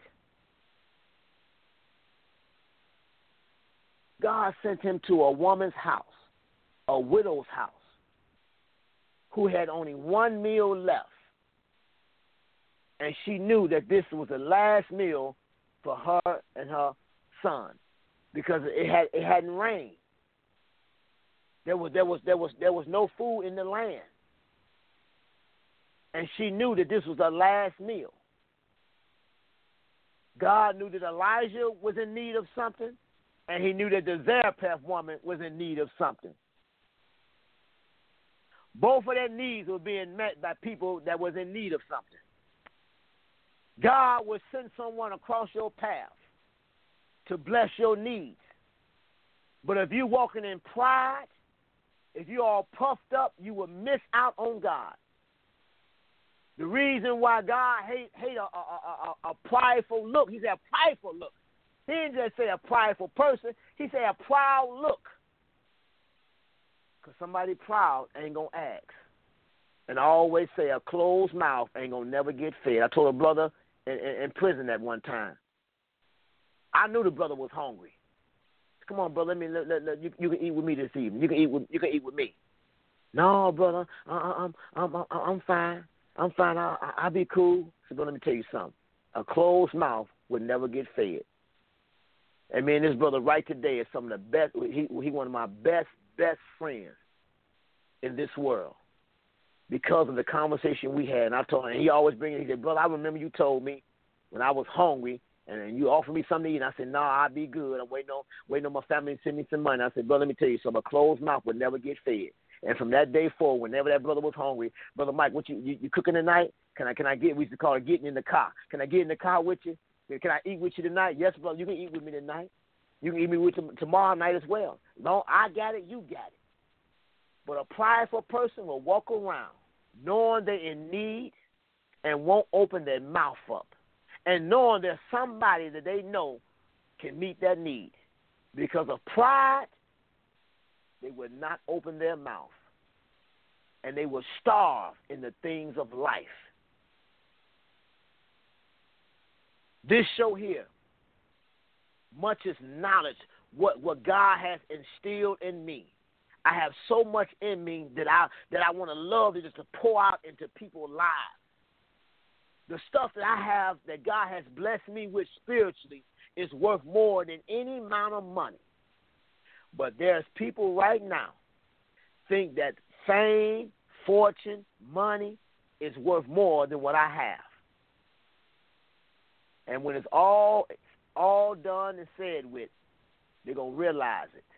God sent him to a woman's house, a widow's house, who had only one meal left. And she knew that this was the last meal for her and her son, because it hadn't rained. There was no food in the land, and she knew that this was the last meal. God knew that Elijah was in need of something, and he knew that the Zarephath woman was in need of something. Both of their needs were being met by people that was in need of something. God will send someone across your path to bless your needs. But if you're walking in pride, if you're all puffed up, you will miss out on God. The reason why God hate a prideful look, he said a prideful look. He didn't just say a prideful person, he said a proud look. Because somebody proud ain't going to ask. And I always say a closed mouth ain't going to never get fed. I told a brother in prison at one time. I knew the brother was hungry. Come on, brother. You can eat with me this evening. You can eat with me. No, brother. I'm fine. I'm fine. I'll be cool. So, brother, let me tell you something. A closed mouth would never get fed. And me and this brother right today is some of the best. He one of my best friends in this world. because of the conversation we had. And I told him, and he always brings it. He said, brother, I remember you told me when I was hungry, and you offered me something to eat. And I said, no, I'll be good. I'm waiting on my family to send me some money. I said, brother, let me tell you something. A closed mouth would never get fed. And from that day forward, whenever that brother was hungry, Brother Mike, what you cooking tonight? Can I get? We used to call it getting in the car. Can I get in the car with you? Can I eat with you tonight? Yes, brother. You can eat with me tonight. You can eat with me tomorrow night as well. No, I got it. You got it. But a prideful person will walk around knowing they're in need and won't open their mouth up, and knowing there's somebody that they know can meet that need. Because of pride, they would not open their mouth, and they will starve in the things of life. This show here, much is knowledge, what God has instilled in me. I have so much in me that I want to love to just to pour out into people's lives. The stuff that I have that God has blessed me with spiritually is worth more than any amount of money. But there's people right now think that fame, fortune, money is worth more than what I have. And when it's all done and said with, they're going to realize it.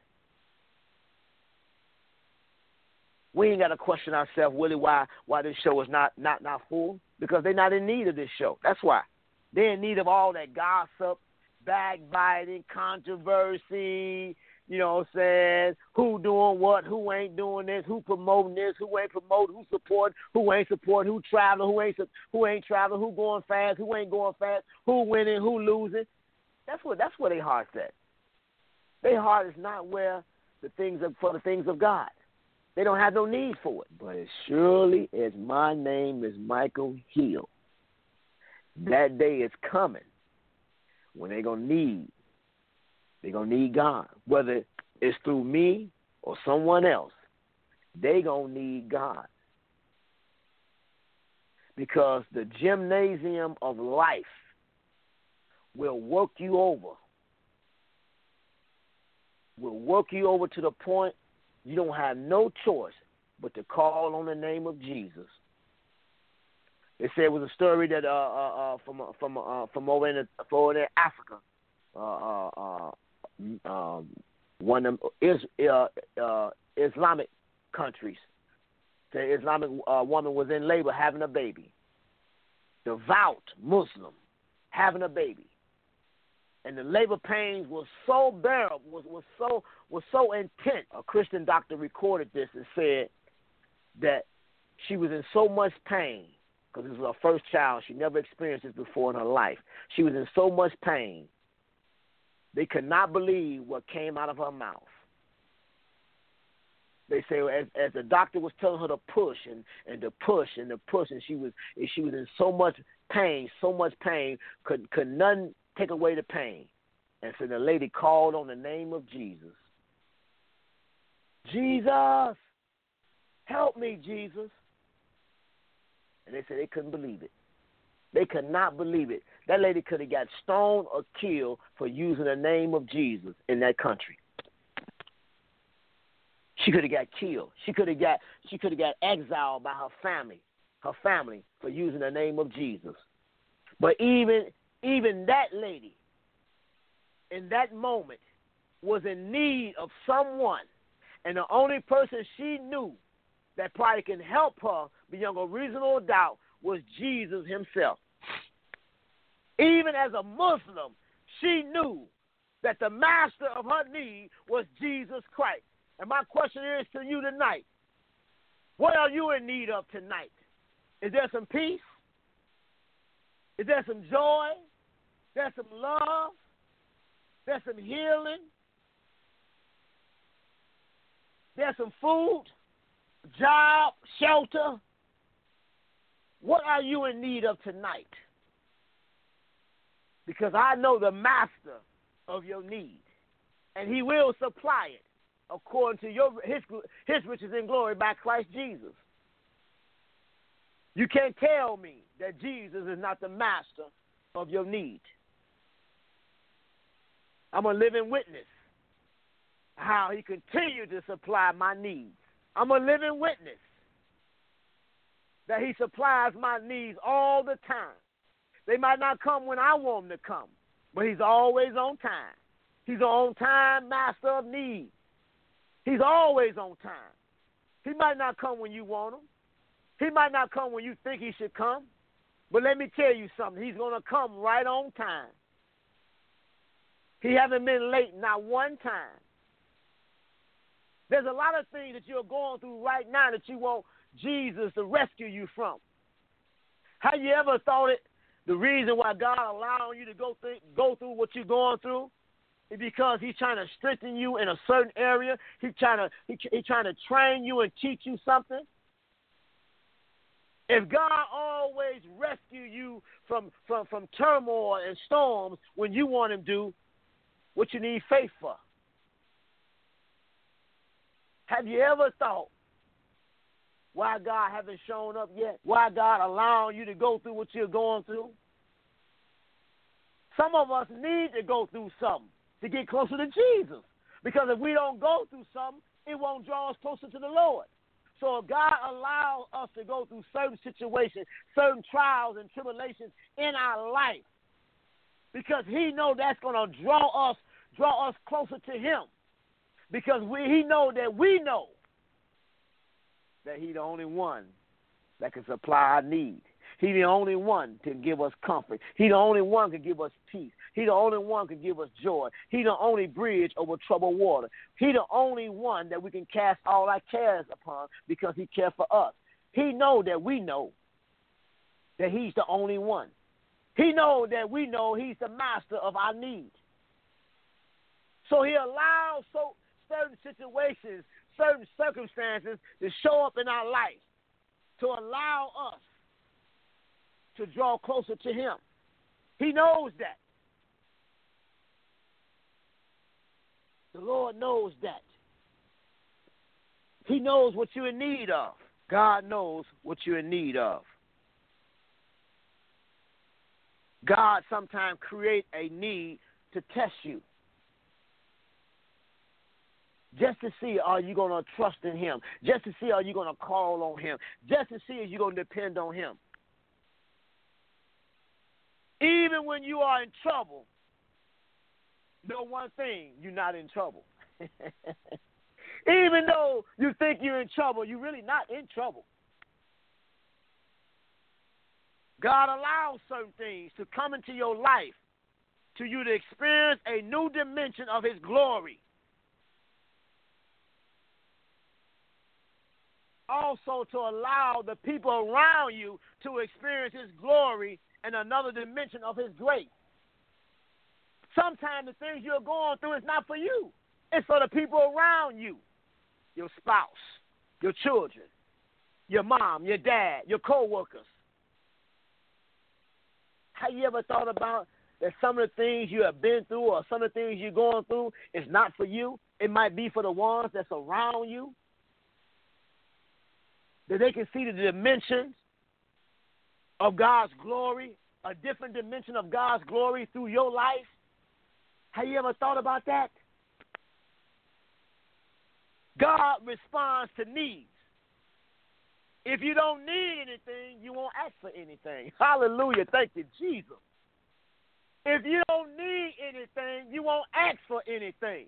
We ain't got to question ourselves, Willie, why this show is not full. Because they're not in need of this show. That's why. They're in need of all that gossip, backbiting, controversy, you know what I'm saying, who doing what, who ain't doing this, who promoting this, who ain't promoting, who supporting, who ain't supporting, who traveling, who ain't traveling, who going fast, who ain't going fast, who winning, who losing. That's where their heart's at. Their heart is not where for the things of God. They don't have no need for it. But as surely as my name is Michael Hill, that day is coming when they're going to need God. Whether it's through me or someone else, they're going to need God. Because the gymnasium of life will work you over. Will work you over to the point you don't have no choice but to call on the name of Jesus. They said it was a story that from over in Africa, one of them Islamic countries. The Islamic woman was in labor having a baby. Devout Muslim having a baby. And the labor pains was so bearable, was so intense. A Christian doctor recorded this and said that she was in so much pain because this was her first child. She never experienced this before in her life. She was in so much pain. They could not believe what came out of her mouth. They say as the doctor was telling her to push and to push and to push, and she was in so much pain, could none take away the pain. And so the lady called on the name of Jesus. Jesus, help me, Jesus. And they said they couldn't believe it. They could not believe it. That lady could have got stoned or killed for using the name of Jesus in that country. She could have got killed. She could have got exiled by her family for using the name of Jesus. But even that lady, in that moment, was in need of someone, and the only person she knew that probably can help her beyond a reasonable doubt was Jesus himself. Even as a Muslim, she knew that the master of her need was Jesus Christ. And my question is to you tonight, what are you in need of tonight? Is there some peace? Is there some joy? There's some love. There's some healing. There's some food, job, shelter. What are you in need of tonight? Because I know the master of your need, and he will supply it according to his riches in glory by Christ Jesus. You can't tell me that Jesus is not the master of your need. I'm a living witness how he continued to supply my needs. I'm a living witness that he supplies my needs all the time. They might not come when I want them to come, but he's always on time. He's an on-time master of need. He's always on time. He might not come when you want him. He might not come when you think he should come. But let me tell you something. He's going to come right on time. He hasn't been late not one time. There's a lot of things that you're going through right now that you want Jesus to rescue you from. Have you ever thought it? The reason why God allowing you to go through what you're going through is because he's trying to strengthen you in a certain area. He's trying to train you and teach you something. If God always rescue you from turmoil and storms when you want him to, what you need faith for? Have you ever thought why God haven't shown up yet? Why God allowing you to go through what you're going through? Some of us need to go through something to get closer to Jesus. Because if we don't go through something, it won't draw us closer to the Lord. So if God allows us to go through certain situations, certain trials and tribulations in our life, because he knows that's going to draw us closer to him. Because he knows that we know that he's the only one that can supply our need. He's the only one to give us comfort. He's the only one can give us peace. He's the only one can give us joy. He's the only bridge over troubled water. He's the only one that we can cast all our cares upon because he cares for us. He knows that we know that he's the only one. He knows that we know he's the master of our needs. So he allows certain situations, certain circumstances to show up in our life to allow us to draw closer to him. He knows that. The Lord knows that. He knows what you're in need of. God knows what you're in need of. God sometimes creates a need to test you. Just to see, are you going to trust in him? Just to see, are you going to call on him? Just to see, are you going to depend on him? Even when you are in trouble, know one thing, you're not in trouble. Even though you think you're in trouble, you're really not in trouble. God allows certain things to come into your life to you to experience a new dimension of his glory. Also to allow the people around you to experience his glory and another dimension of his grace. Sometimes the things you're going through is not for you. It's for the people around you. Your spouse, your children, your mom, your dad, your co-workers. Have you ever thought about that some of the things you have been through or some of the things you're going through is not for you? It might be for the ones that's around you. That they can see the dimensions of God's glory, a different dimension of God's glory through your life. Have you ever thought about that? God responds to needs. If you don't need anything, you won't ask for anything. Hallelujah. Thank you, Jesus. If you don't need anything, you won't ask for anything.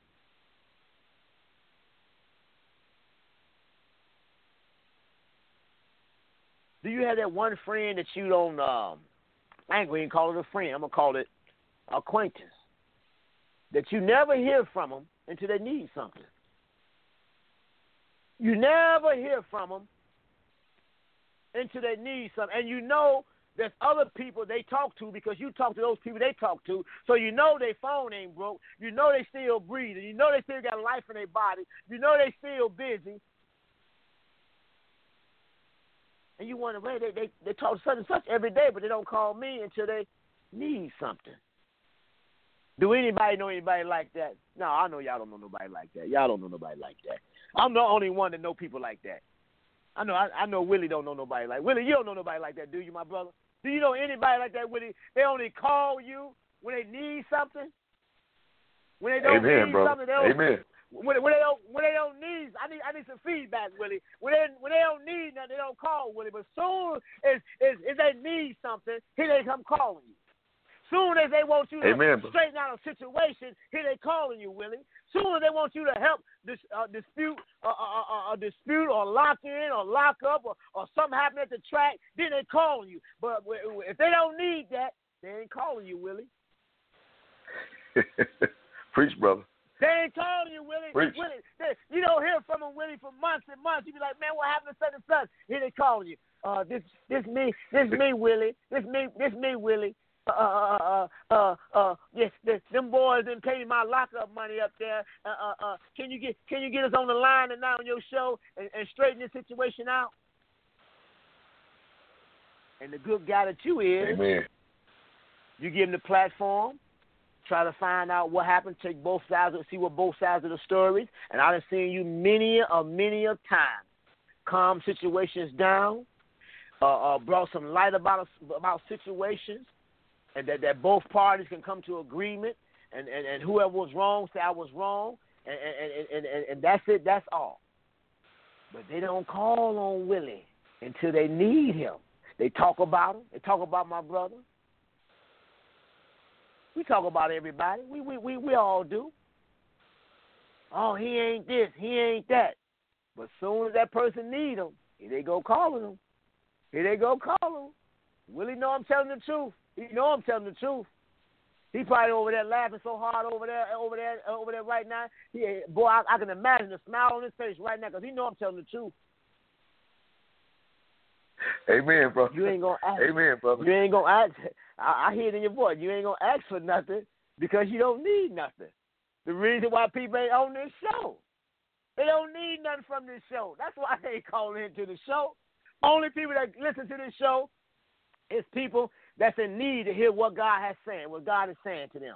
Do you have that one friend that you don't, I ain't going to call it a friend, I'm going to call it acquaintance, that you never hear from them until they need something? You never hear from them until they need something. And you know there's other people they talk to because you talk to those people they talk to, so you know their phone ain't broke. You know they still breathing. You know they still got life in their body. You know they still busy. And you wonder, man, they talk such and such every day, but they don't call me until they need something. Do anybody know anybody like that? No, I know y'all don't know nobody like that. Y'all don't know nobody like that. I'm the only one that know people like that. I know Willie don't know nobody like Willie, you don't know nobody like that, do you, my brother? Do you know anybody like that, Willie? They only call you when they need something? When they don't Amen, need brother. something, they don't, Amen. when they don't need, I need some feedback, Willie. When they don't need nothing, they don't call Willie. But soon as they need something, here they come calling you. Soon as they want you to straighten out a situation, here they calling you, Willie. Soon as they want you to help dispute or lock in or lock up or something happen at the track, then they calling you. But if they don't need that, they ain't calling you, Willie. Preach, brother. They ain't calling you, Willie. Willie, you don't hear from them, Willie, for months and months. You be like, man, what happened to such and such? Here they calling you. This me, Willie. This me, Willie. Yes, them boys didn't pay me my lockup money up there. Can you get us on the line tonight on your show and straighten this situation out? And the good guy that you is, Amen. You give him the platform, try to find out what happened, take both sides, see what both sides of the stories. And I've seen you many a time calm situations down, brought some light about situations. And that both parties can come to agreement, and whoever was wrong say I was wrong, and that's it. That's all. But they don't call on Willie until they need him. They talk about him. They talk about my brother. We talk about everybody. We all do. Oh, he ain't this. He ain't that. But soon as that person need him, here they go calling him. Here they go calling him. Willie know I'm telling the truth. He know I'm telling the truth. He probably over there laughing so hard over there right now. I can imagine the smile on his face right now because he know I'm telling the truth. Amen, brother. You ain't gonna ask. Amen, brother. You ain't gonna ask. I hear it in your voice. You ain't gonna ask for nothing because you don't need nothing. The reason why people ain't on this show, they don't need nothing from this show. That's why they ain't calling into the show. Only people that listen to this show is people that's in need to hear what God has saying, what God is saying to them.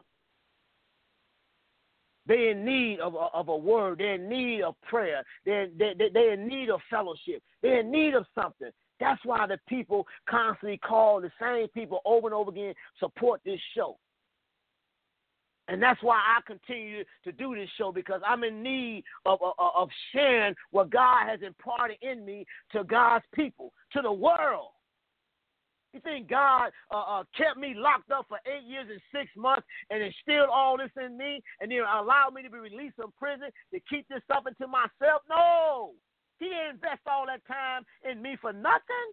They're in need of a word. They're in need of prayer. They're in need of fellowship. They're in need of something. That's why the people constantly call the same people over and over again, support this show. And that's why I continue to do this show, because I'm in need of sharing what God has imparted in me to God's people, to the world. You think God kept me locked up for 8 years and 6 months and instilled all this in me and then allowed me to be released from prison to keep this stuff into myself? No. He didn't invest all that time in me for nothing.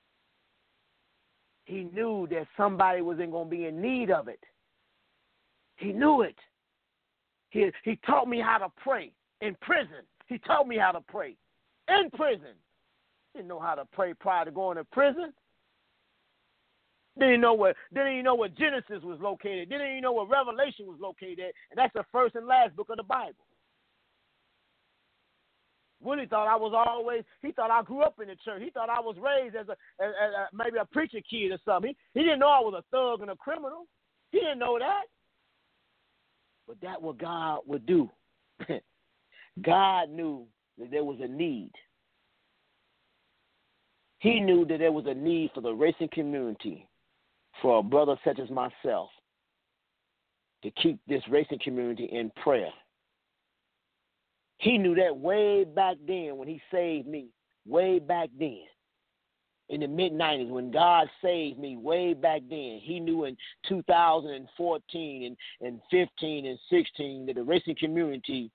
He knew that somebody wasn't going to be in need of it. He knew it. He taught me how to pray in prison. He taught me how to pray in prison. Didn't know how to pray prior to going to prison. Didn't know where Genesis was located. Didn't even know where Revelation was located at. And that's the first and last book of the Bible. Willie thought he thought I grew up in the church. He thought I was raised as maybe a preacher kid or something. He didn't know I was a thug and a criminal. He didn't know that. But that's what God would do. God knew that there was a need. He knew that there was a need for the racing community, for a brother such as myself, to keep this racing community in prayer. He knew that way back then when he saved me, way back then, in the mid-'90s, when God saved me way back then. He knew in 2014 and 15 and 16 that the racing community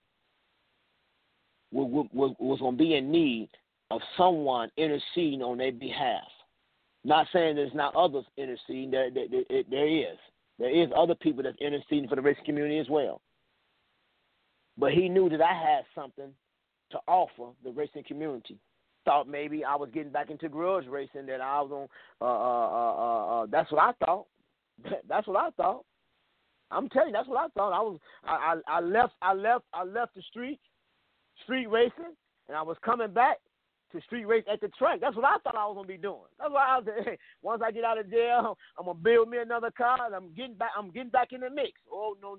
was going to be in need of someone interceding on their behalf. Not saying there's not others interceding. There is. There is other people that's interceding for the racing community as well. But he knew that I had something to offer the racing community. Thought maybe I was getting back into grudge racing, that I was on. That's what I thought. That's what I thought. I'm telling you, that's what I thought. I left the street racing, and I was coming back to street race at the track. That's what I thought I was gonna be doing. That's why I was saying, hey, once I get out of jail, I'm gonna build me another car, and I'm getting back in the mix. Oh no.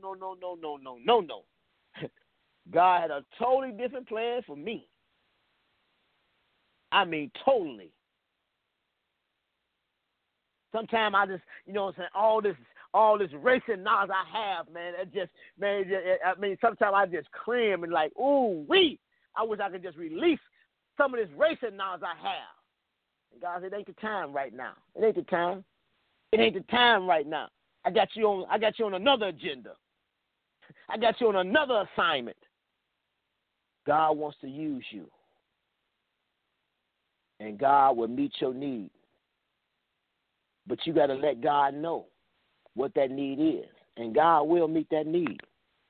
God had a totally different plan for me. I mean, totally. Sometimes I just, you know what I'm saying, all this racing knowledge I have, man. I mean, sometimes I just cram and like, ooh, I wish I could just release some of this racing knowledge I have. And God said, it ain't the time right now. It ain't the time. It ain't the time right now. I got you on another agenda. I got you on another assignment. God wants to use you. And God will meet your need. But you got to let God know what that need is. And God will meet that need.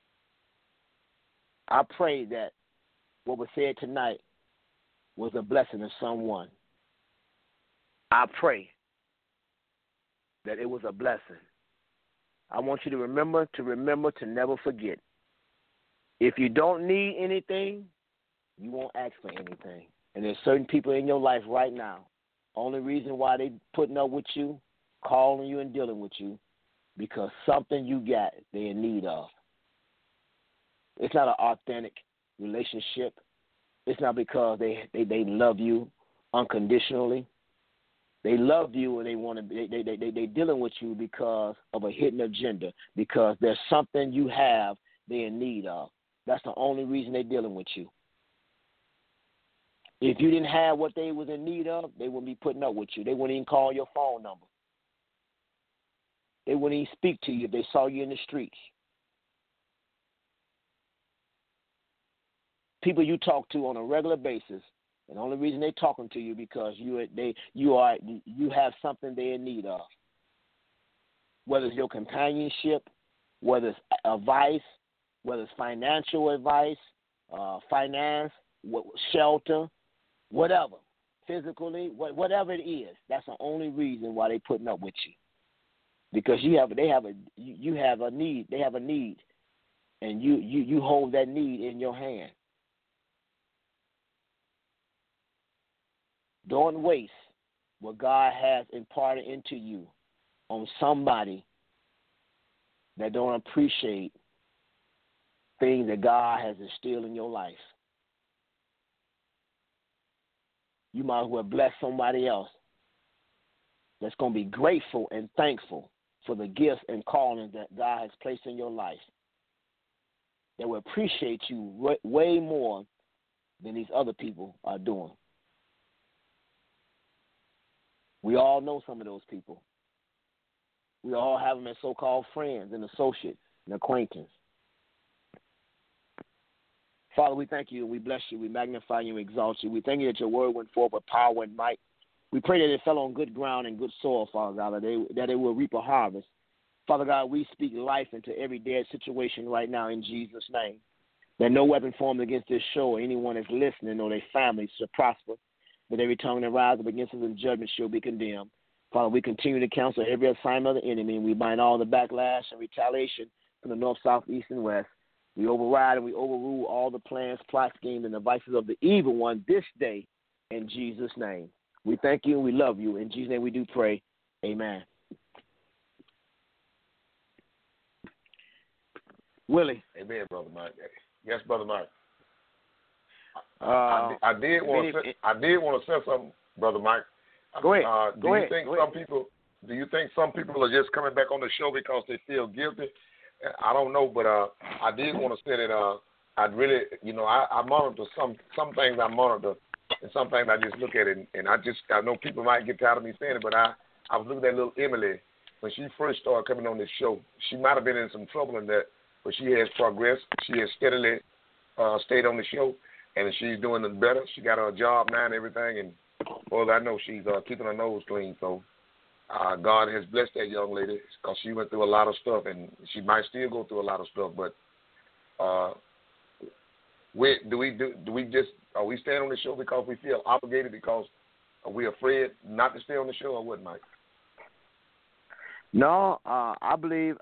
I pray that what was said tonight was a blessing to someone. I pray that it was a blessing. I want you to remember to never forget. If you don't need anything, you won't ask for anything. And there's certain people in your life right now, only reason why they putting up with you, calling you and dealing with you, because something you got they're in need of. It's not an authentic relationship. It's not because they love you unconditionally. They love you and they want to. They dealing with you because of a hidden agenda. Because there's something you have they're in need of. That's the only reason they're dealing with you. If you didn't have what they was in need of, they wouldn't be putting up with you. They wouldn't even call your phone number. They wouldn't even speak to you if they saw you in the streets. People you talk to on a regular basis, and the only reason they're talking to you because you have something they're in need of. Whether it's your companionship, whether it's advice, whether it's financial advice, finance, shelter, whatever, physically, whatever it is, that's the only reason why they're putting up with you. Because you have a need, they have a need, and you hold that need in your hand. Don't waste what God has imparted into you on somebody that don't appreciate things that God has instilled in your life. You might as well bless somebody else that's going to be grateful and thankful for the gifts and callings that God has placed in your life, that will appreciate you way more than these other people are doing. We all know some of those people. We all have them as so-called friends and associates and acquaintances. Father, we thank you and we bless you. We magnify you and exalt you. We thank you that your word went forth with power and might. We pray that it fell on good ground and good soil, Father God, that it will reap a harvest. Father God, we speak life into every dead situation right now in Jesus' name. That no weapon formed against this show or anyone that's listening or their families shall prosper. That every tongue that rises up against us in judgment shall be condemned. Father, we continue to counsel every assignment of the enemy, and we bind all the backlash and retaliation from the north, south, east, and west. We override and we overrule all the plans, plot schemes, and devices of the evil one this day in Jesus' name. We thank you and we love you. In Jesus' name we do pray. Amen. Willie. Amen, Brother Mike. Yes, Brother Mike. I did want to say something, Brother Mike. Go ahead. Do you think some people are just coming back on the show because they feel guilty? I don't know, but I did want to say that I'd really, I monitor some things. I monitor, and some things I just look at it, and I know people might get tired of me saying it, but I was looking at little Emily when she first started coming on this show. She might have been in some trouble in that, but she has progressed. She has steadily stayed on the show, and she's doing it better. She got her job now and everything, and well, I know she's keeping her nose clean. So God has blessed that young lady because she went through a lot of stuff, and she might still go through a lot of stuff. But are we staying on the show because we feel obligated, because are we afraid not to stay on the show, or what, Mike? No, I believe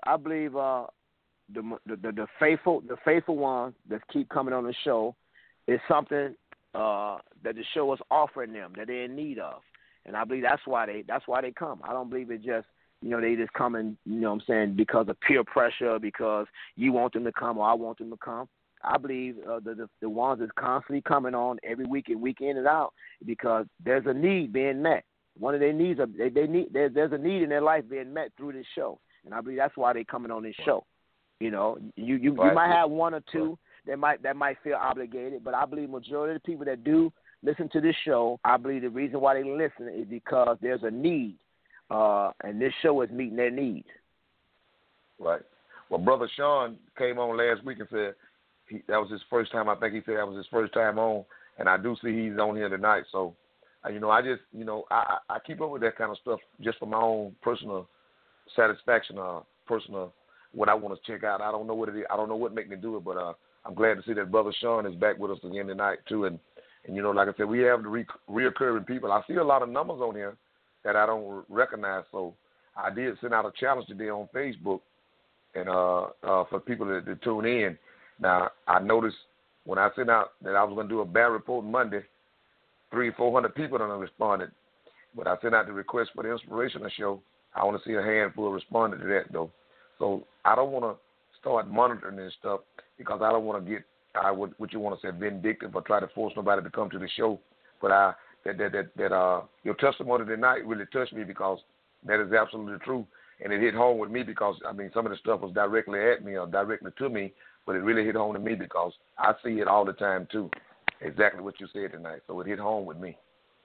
the faithful ones that keep coming on the show is something that the show is offering them that they're in need of, and I believe that's why they come. I don't believe it just they just come and because of peer pressure, because you want them to come or I want them to come. I believe the ones that's constantly coming on every week and week in and out because there's a need being met. One of their needs there's a need in their life being met through this show. and I believe that's why they're coming on this show. You know, you Right. might have one or two that might feel obligated, but I believe majority of the people that do listen to this show, I believe the reason why they listen is because there's a need, and this show is meeting their needs. Right. Well, Brother Sean came on last week and said that was his first time. I think he said that was his first time on, and I do see he's on here tonight. So, I just, I keep up with that kind of stuff just for my own personal satisfaction, personal what I want to check out. I don't know what it is. I don't know what make me do it, but I'm glad to see that Brother Sean is back with us again tonight too. And like I said, we have the reoccurring people. I see a lot of numbers on here that I don't recognize. So I did send out a challenge today on Facebook, and for people to tune in. Now I noticed when I sent out that I was going to do a bad report Monday, 300-400 people done responded. But I sent out the request for the inspirational show. I want to see a handful responding to that though. So I don't want to start monitoring this stuff because I don't want to get what you want to say vindictive or try to force nobody to come to the show. But your testimony tonight really touched me because that is absolutely true, and it hit home with me because some of the stuff was directly at me or directly to me, but it really hit home to me because I see it all the time too. Exactly what you said tonight. So it hit home with me.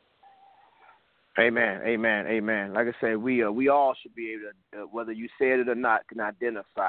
Amen, amen, amen. Like I said, we all should be able to, whether you said it or not, can identify,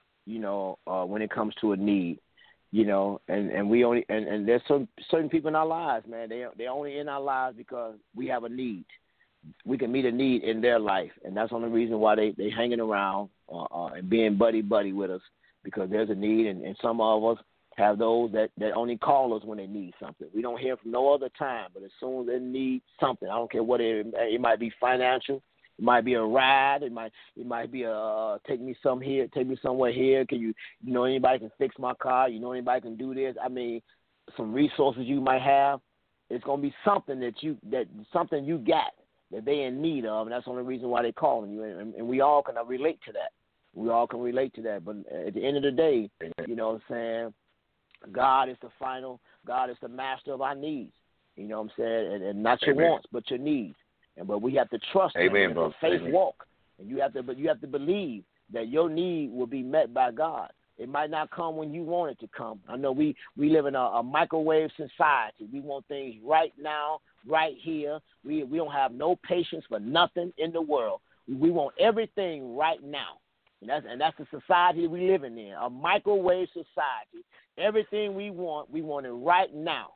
when it comes to a need, and we only and there's certain people in our lives, man. They're only in our lives because we have a need. We can meet a need in their life, and that's the only reason why they hanging around and being buddy with us because there's a need, and some of us have those that only call us when they need something. We don't hear from no other time, but as soon as they need something, I don't care what it might be financial, it might be a ride, it might be a take me somewhere here. Can you know anybody can fix my car? Anybody can do this? Some resources you might have. It's gonna be something something you got that they in need of, and that's the only reason why they calling you. And we all can relate to that. We all can relate to that. But at the end of the day, you know what I'm saying, God is the master of our needs. You know what I'm saying? And not your wants, but your needs. But we have to trust Him. Amen, It's bro. a faith Amen. walk. And you have to believe that your need will be met by God. It might not come when you want it to come. I know we live in a microwave society. We want things right now, right here. We don't have no patience for nothing in the world. We want everything right now. And that's the society we live in, a microwave society. Everything we want it right now,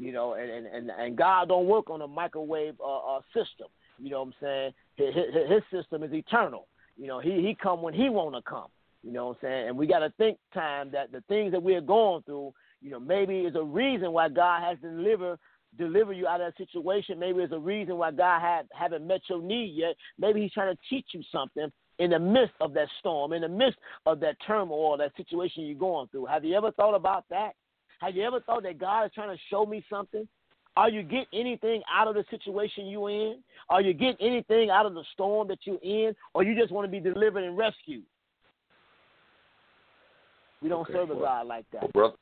and God don't work on a microwave system. You know what I'm saying? His system is eternal. He come when He want to come. You know what I'm saying? And we got to think time that the things that we're going through, maybe is a reason why God has to deliver you out of that situation. Maybe it's a reason why God haven't met your need yet. Maybe He's trying to teach you something in the midst of that storm, in the midst of that turmoil, that situation you're going through. Have you ever thought about that? Have you ever thought that God is trying to show me something? Are you getting anything out of the situation you're in? Are you getting anything out of the storm that you're in? Or you just want to be delivered and rescued? We don't serve a God like that. Well,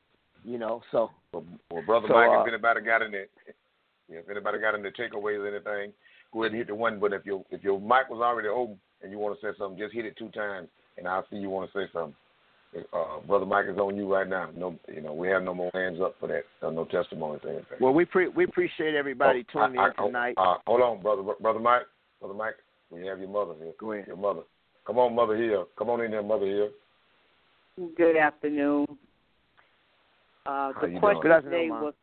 So Brother Mike, if anybody got any takeaways or anything, go ahead and hit the one button. If your mic was already open and you want to say something, just hit it 2 times, and I'll see you want to say something. Brother Mike is on you right now. No, we have no more hands up for that. No testimonies or anything. Well, we appreciate everybody tuning in tonight. Hold on, Brother Mike. Brother Mike, we have your mother here. Go ahead. Your mother. Come on, Mother Hill. Come on in there, Mother Hill. Good afternoon. The question today was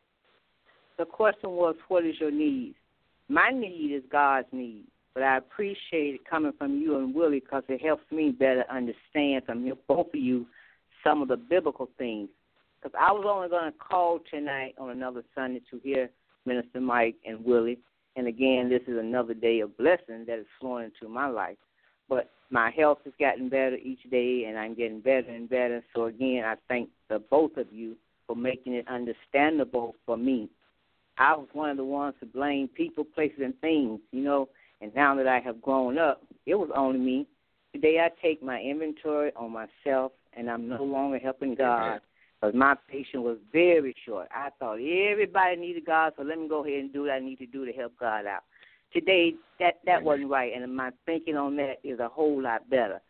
what is your need? My need is God's need, but I appreciate it coming from you and Willie because it helps me better understand from both of you some of the biblical things. Because I was only going to call tonight on another Sunday to hear Minister Mike and Willie, and again, this is another day of blessing that is flowing into my life. But my health has gotten better each day, and I'm getting better and better. So, again, I thank the both of you for making it understandable for me. I was one of the ones to blame people, places, and things, and now that I have grown up, it was only me. Today I take my inventory on myself, and I'm no longer helping God because my patience was very short. I thought everybody needed God, so let me go ahead and do what I need to do to help God out. Today, that wasn't right, and my thinking on that is a whole lot better.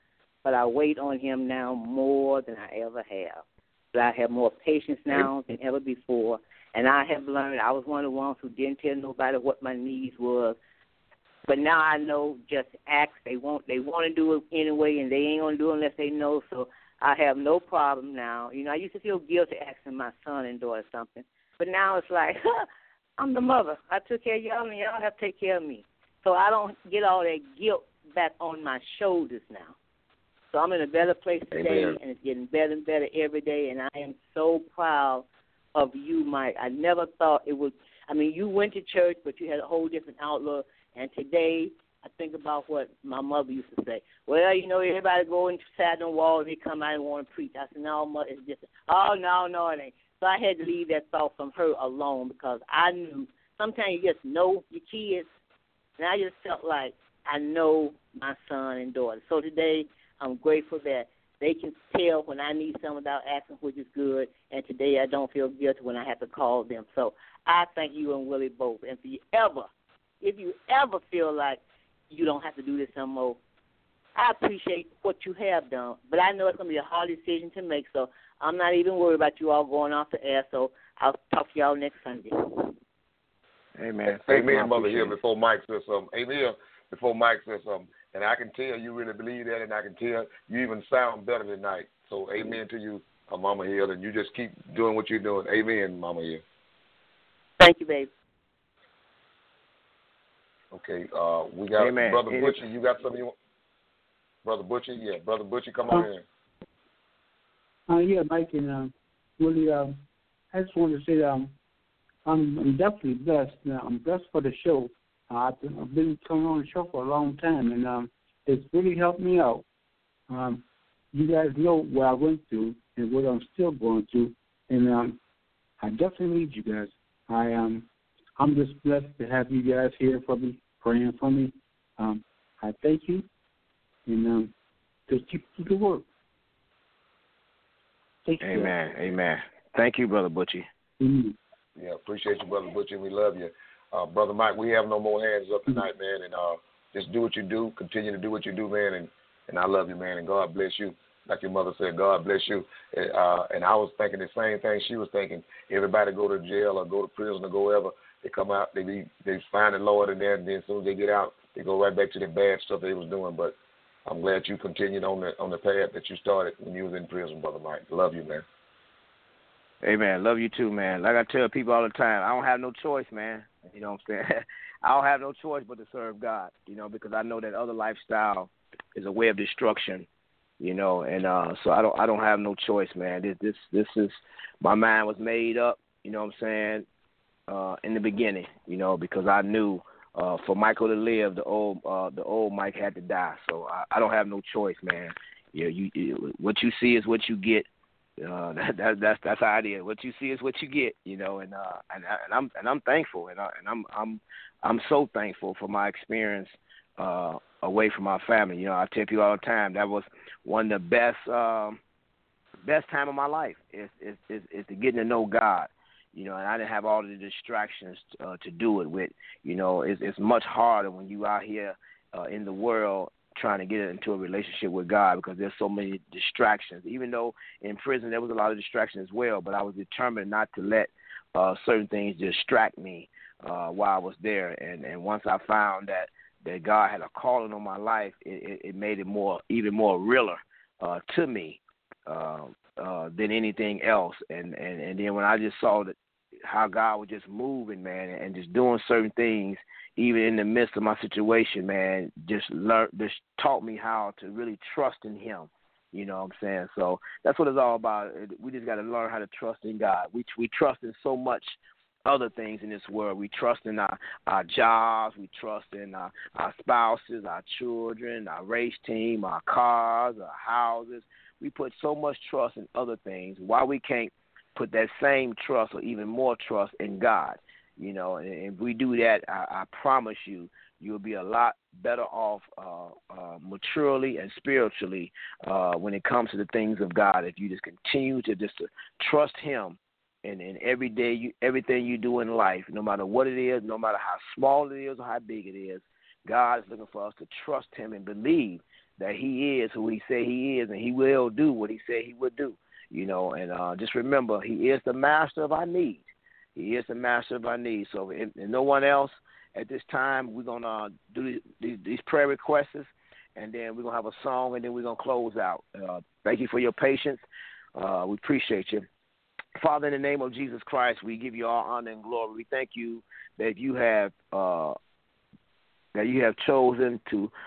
but I wait on him now more than I ever have. But I have more patience now than ever before, and I have learned. I was one of the ones who didn't tell nobody what my needs was, but now I know just ask. They want to do it anyway, and they ain't gonna do it unless they know. So I have no problem now. You know, I used to feel guilty asking my son and daughter something, but now it's like I'm the mother. I took care of y'all, and y'all have to take care of me. So I don't get all that guilt back on my shoulders now. So I'm in a better place today, Amen. and it's getting better and better every day, and I am so proud of you, Mike. I never thought it would. I mean, you went to church, but you had a whole different outlook, and today I think about what my mother used to say. Well, you know, everybody go inside the wall and they come out and want to preach. I said, no, Mother, it's different. Oh, no, it ain't. So I had to leave that thought from her alone because I knew sometimes you just know your kids, and I just felt like I know my son and daughter. So today I'm grateful that they can tell when I need something without asking, which is good, and today I don't feel guilty when I have to call them. So I thank you and Willie both. And if you ever feel like you don't have to do this no more, I appreciate what you have done, but I know it's going to be a hard decision to make, so I'm not even worried about you all going off the air, so I'll talk to y'all next Sunday. Amen. Amen, Mother, here before Mike says something. Amen, before Mike says something. And I can tell you really believe that, and I can tell you even sound better tonight. So amen to you, Mama Hill, and you just keep doing what you're doing. Amen, Mama Hill. Thank you, babe. Okay, we got Amen. Brother Butcher. You got something you want? Brother Butcher? Yeah, Brother Butcher, come on in. Yeah, Mike and Willie, I just wanted to say that I'm definitely blessed. I'm blessed for the show. I've been coming on the show for a long time, and it's really helped me out. You guys know what I went through and what I'm still going through, and I definitely need you guys. I'm just blessed to have you guys here for me, praying for me. I thank you, and just keep the work. Thank you. Amen. Amen. Thank you, Brother Butchie. Mm-hmm. Yeah, appreciate you, Brother Butcher. We love you. Brother Mike, we have no more hands up tonight, man, and just do what you do. Continue to do what you do, man, and I love you, man, and God bless you. Like your mother said, God bless you. And I was thinking the same thing she was thinking. Everybody go to jail or go to prison or go wherever, they come out, they find the Lord in there, and then as soon as they get out, they go right back to the bad stuff they was doing. But I'm glad you continued on the path that you started when you was in prison, Brother Mike. Love you, man. Amen. Love you too, man. Like I tell people all the time, I don't have no choice, man. You know what I'm saying? I don't have no choice but to serve God, you know, because I know that other lifestyle is a way of destruction, you know, and so I don't have no choice, man. This is, my mind was made up, you know what I'm saying, in the beginning, you know, because I knew for Michael to live, the old Mike had to die. So I don't have no choice, man. You what you see is what you get. That's how it is. What you see is what you get, you know, and I'm thankful, and I'm so thankful for my experience away from my family. You know, I tell people all the time that was one of the best time of my life is to getting to know God. You know, and I didn't have all the distractions to do it with. You know, it's much harder when you out here in the world trying to get into a relationship with God because there's so many distractions. Even though in prison there was a lot of distractions as well, but I was determined not to let certain things distract me while I was there. And once I found that God had a calling on my life, it made it even more realer to me than anything else. And then when I just saw how God was just moving, man, and just doing certain things, even in the midst of my situation, man, just taught me how to really trust in Him. You know what I'm saying? So that's what it's all about. We just got to learn how to trust in God. We trust in so much other things in this world. We trust in our jobs. We trust in our spouses, our children, our race team, our cars, our houses. We put so much trust in other things. Why we can't put that same trust or even more trust in God? You know, and if we do that, I promise you'll be a lot better off maturely and spiritually when it comes to the things of God. If you just continue to trust Him in everything you do in life, no matter what it is, no matter how small it is or how big it is, God is looking for us to trust Him and believe that he is who he said he is, and he will do what he said he would do. And just remember, he is the master of our needs. He is the master of our needs. So if no one else at this time, we're going to do these prayer requests, and then we're going to have a song, and then we're going to close out. Thank you for your patience. We appreciate you. Father, in the name of Jesus Christ, we give you all honor and glory. We thank you that you have chosen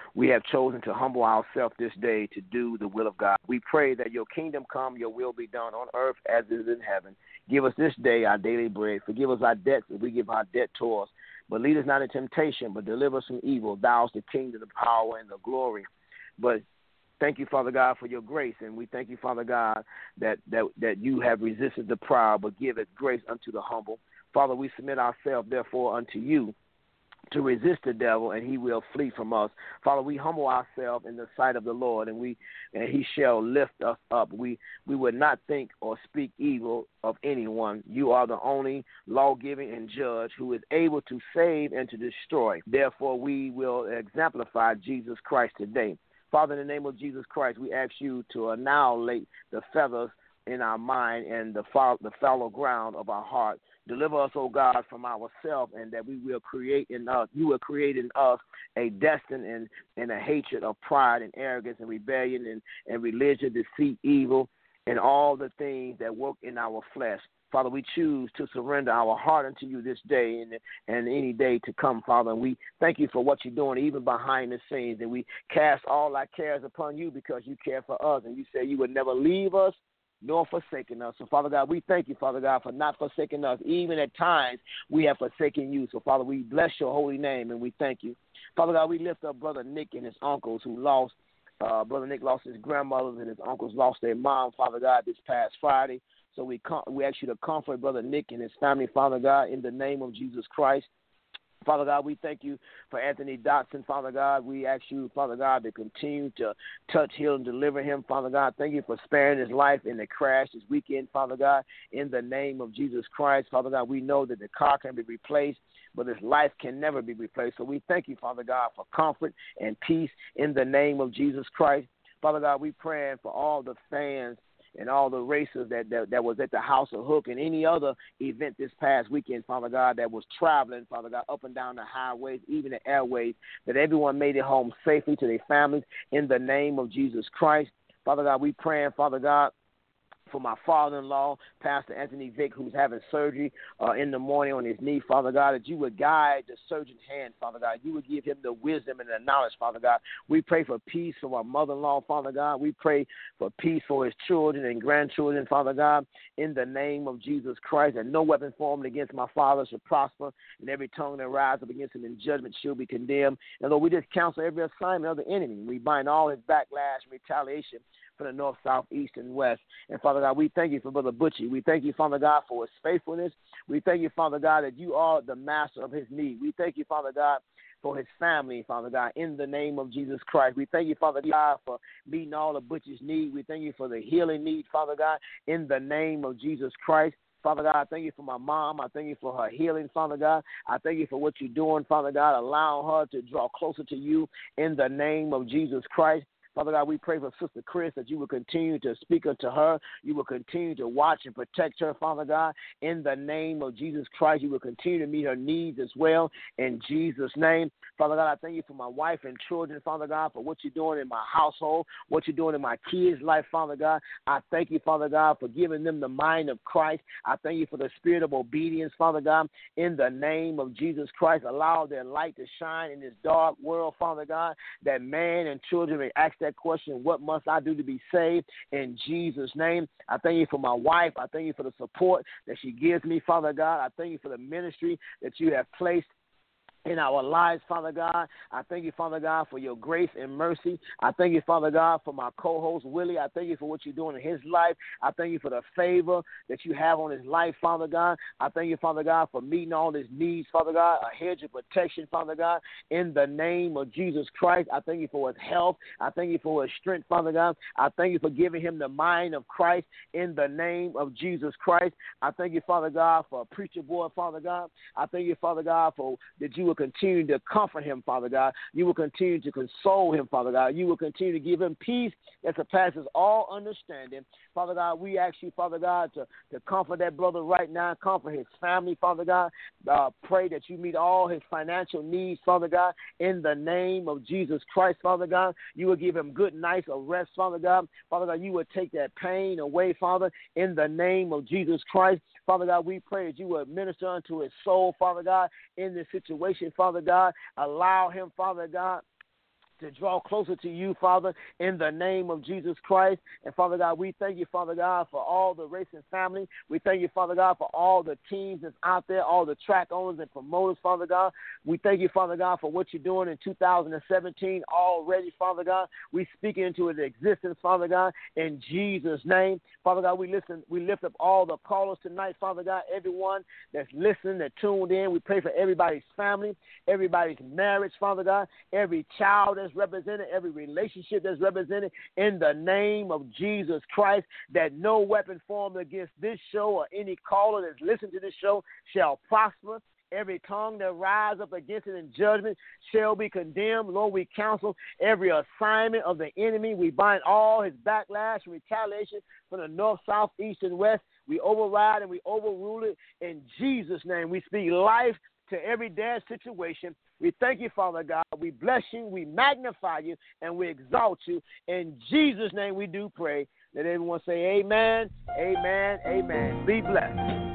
to humble ourselves this day to do the will of God. We pray that your kingdom come, your will be done on earth as it is in heaven. Give us this day our daily bread. Forgive us our debts as we give our debt to us. But lead us not into temptation, but deliver us from evil. Thou is the kingdom, the power, and the glory. But thank you, Father God, for your grace. And we thank you, Father God, that you have resisted the proud, but give it grace unto the humble. Father, we submit ourselves, therefore, unto you to resist the devil, and he will flee from us. Father, we humble ourselves in the sight of the Lord, and he shall lift us up. We would not think or speak evil of anyone. You are the only lawgiving and judge who is able to save and to destroy. Therefore, we will exemplify Jesus Christ today. Father, in the name of Jesus Christ, we ask you to annihilate the feathers in our mind and the fallow ground of our heart. Deliver us, O God, from ourselves, and that you will create in us a destiny and a hatred of pride and arrogance and rebellion and religion, deceit, evil, and all the things that work in our flesh. Father, we choose to surrender our heart unto you this day and any day to come, Father. And we thank you for what you're doing, even behind the scenes. And we cast all our cares upon you because you care for us. And you say you would never leave us nor forsaken us. So, Father God, we thank you, Father God, for not forsaking us. Even at times, we have forsaken you. So, Father, we bless your holy name, and we thank you. Father God, we lift up Brother Nick and his uncles who lost. Brother Nick lost his grandmother, and his uncles lost their mom, Father God, this past Friday. So we ask you to comfort Brother Nick and his family, Father God, in the name of Jesus Christ. Father God, we thank you for Anthony Dotson, Father God. We ask you, Father God, to continue to touch, heal, and deliver him, Father God. Thank you for sparing his life in the crash this weekend, Father God, in the name of Jesus Christ. Father God, we know that the car can be replaced, but his life can never be replaced. So we thank you, Father God, for comfort and peace in the name of Jesus Christ. Father God, we praying for all the fans and all the racers that was at the House of Hook and any other event this past weekend, Father God, that was traveling, Father God, up and down the highways, even the airways, that everyone made it home safely to their families in the name of Jesus Christ. Father God, we praying, Father God, for my father-in-law, Pastor Anthony Vick, who's having surgery in the morning on his knee, Father God, that you would guide the surgeon's hand, Father God. You would give him the wisdom and the knowledge, Father God. We pray for peace for my mother-in-law, Father God. We pray for peace for his children and grandchildren, Father God, in the name of Jesus Christ, and no weapon formed against my father shall prosper, and every tongue that rises up against him in judgment shall be condemned. And Lord, we just cancel every assignment of the enemy. We bind all his backlash and retaliation from the north, south, east, and west. And, Father God, we thank you for Brother Butchie. We thank you, Father God, for his faithfulness. We thank you, Father God, that you are the master of his need. We thank you, Father God, for his family, Father God, in the name of Jesus Christ. We thank you, Father God, for meeting all of Butchie's need. We thank you for the healing need, Father God, in the name of Jesus Christ. Father God, I thank you for my mom. I thank you for her healing, Father God. I thank you for what you're doing, Father God, allowing her to draw closer to you in the name of Jesus Christ. Father God, we pray for Sister Chris that you will continue to speak unto her. You will continue to watch and protect her, Father God. In the name of Jesus Christ, you will continue to meet her needs as well. In Jesus' name. Father God, I thank you for my wife and children, Father God, for what you're doing in my household, what you're doing in my kids' life, Father God. I thank you, Father God, for giving them the mind of Christ. I thank you for the spirit of obedience, Father God. In the name of Jesus Christ, allow their light to shine in this dark world, Father God, that man and children may ask that question, what must I do to be saved? In Jesus' name, I thank you for my wife. I thank you for the support that she gives me, Father God. I thank you for the ministry that you have placed in our lives, Father God. I thank you, Father God, for your grace and mercy. I thank you, Father God, for my co-host, Willie. I thank you for what you're doing in his life. I thank you for the favor that you have on his life, Father God. I thank you, Father God, for meeting all his needs, Father God, a hedge of protection, Father God, in the name of Jesus Christ. I thank you for his health. I thank you for his strength, Father God. I thank you for giving him the mind of Christ in the name of Jesus Christ. I thank you, Father God, for a preacher boy, Father God. I thank you, Father God, for that you will continue to comfort him, Father God. You will continue to console him, Father God. You will continue to give him peace that surpasses all understanding. Father God, we ask you, Father God, to comfort that brother right now, comfort his family, Father God. Pray that you meet all his financial needs, Father God, in the name of Jesus Christ, Father God. You will give him good nights of rest, Father God. Father God, you will take that pain away, Father, in the name of Jesus Christ. Father God, we pray that you will minister unto his soul, Father God, in this situation, Father God. Allow him, Father God, to draw closer to you, Father, in the name of Jesus Christ. And, Father God, we thank you, Father God, for all the racing family. We thank you, Father God, for all the teams that's out there, all the track owners and promoters, Father God. We thank you, Father God, for what you're doing in 2017 already, Father God. We speak into its existence, Father God, in Jesus' name. Father God, we lift up all the callers tonight, Father God, everyone that's listening, that tuned in. We pray for everybody's family, everybody's marriage, Father God, every child that's represented, every relationship that's represented in the name of Jesus Christ, that no weapon formed against this show or any caller that's listening to this show shall prosper. Every tongue that rises up against it in judgment shall be condemned. Lord, we counsel every assignment of the enemy. We bind all his backlash and retaliation from the north, south, east, and west. We override and we overrule it in Jesus' name. We speak life to every dead situation. We thank you, Father God. We bless you, we magnify you, and we exalt you. In Jesus' name we do pray. Let everyone say amen, amen, amen. Be blessed.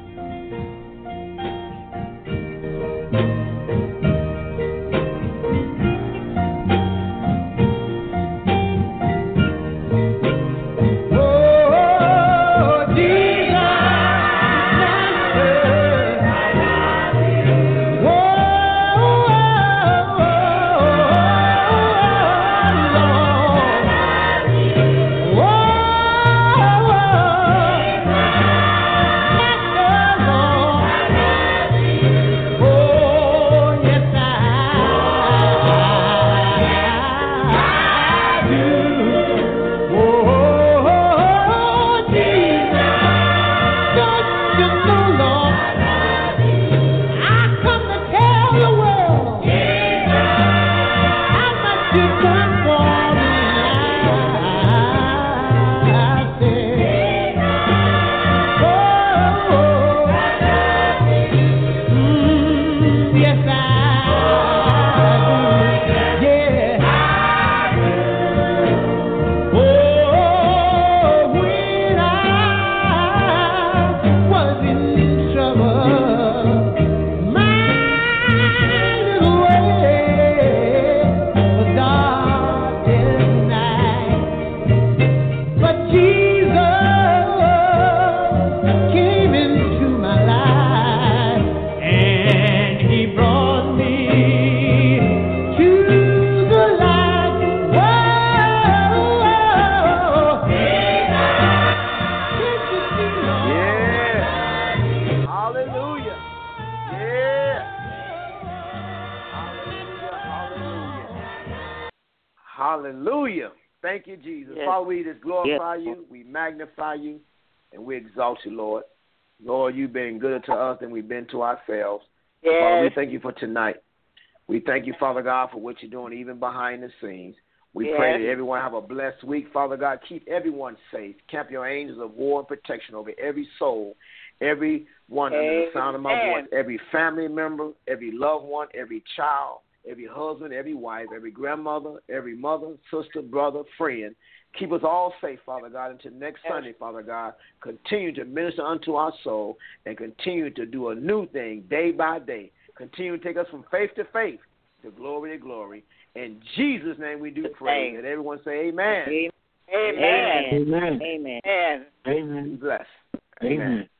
Hallelujah. Thank you, Jesus. Yes. Father, we just glorify Yes. you, we magnify you, and we exalt you, Lord. Lord, you've been good to us than we've been to ourselves. Yes. Father, we thank you for tonight. We thank you, Father God, for what you're doing even behind the scenes. We Yes. pray that everyone have a blessed week. Father God, keep everyone safe. Camp your angels of war and protection over every soul, every one under the sound of my voice, every family member, every loved one, every child, every husband, every wife, every grandmother, every mother, sister, brother, friend. Keep us all safe, Father God, until next Sunday, Father God. Continue to minister unto our soul and continue to do a new thing day by day. Continue to take us from faith to faith, to glory to glory. In Jesus' name we do pray. And everyone say amen. Amen. Amen. Amen. Amen. Amen. Be blessed. Amen.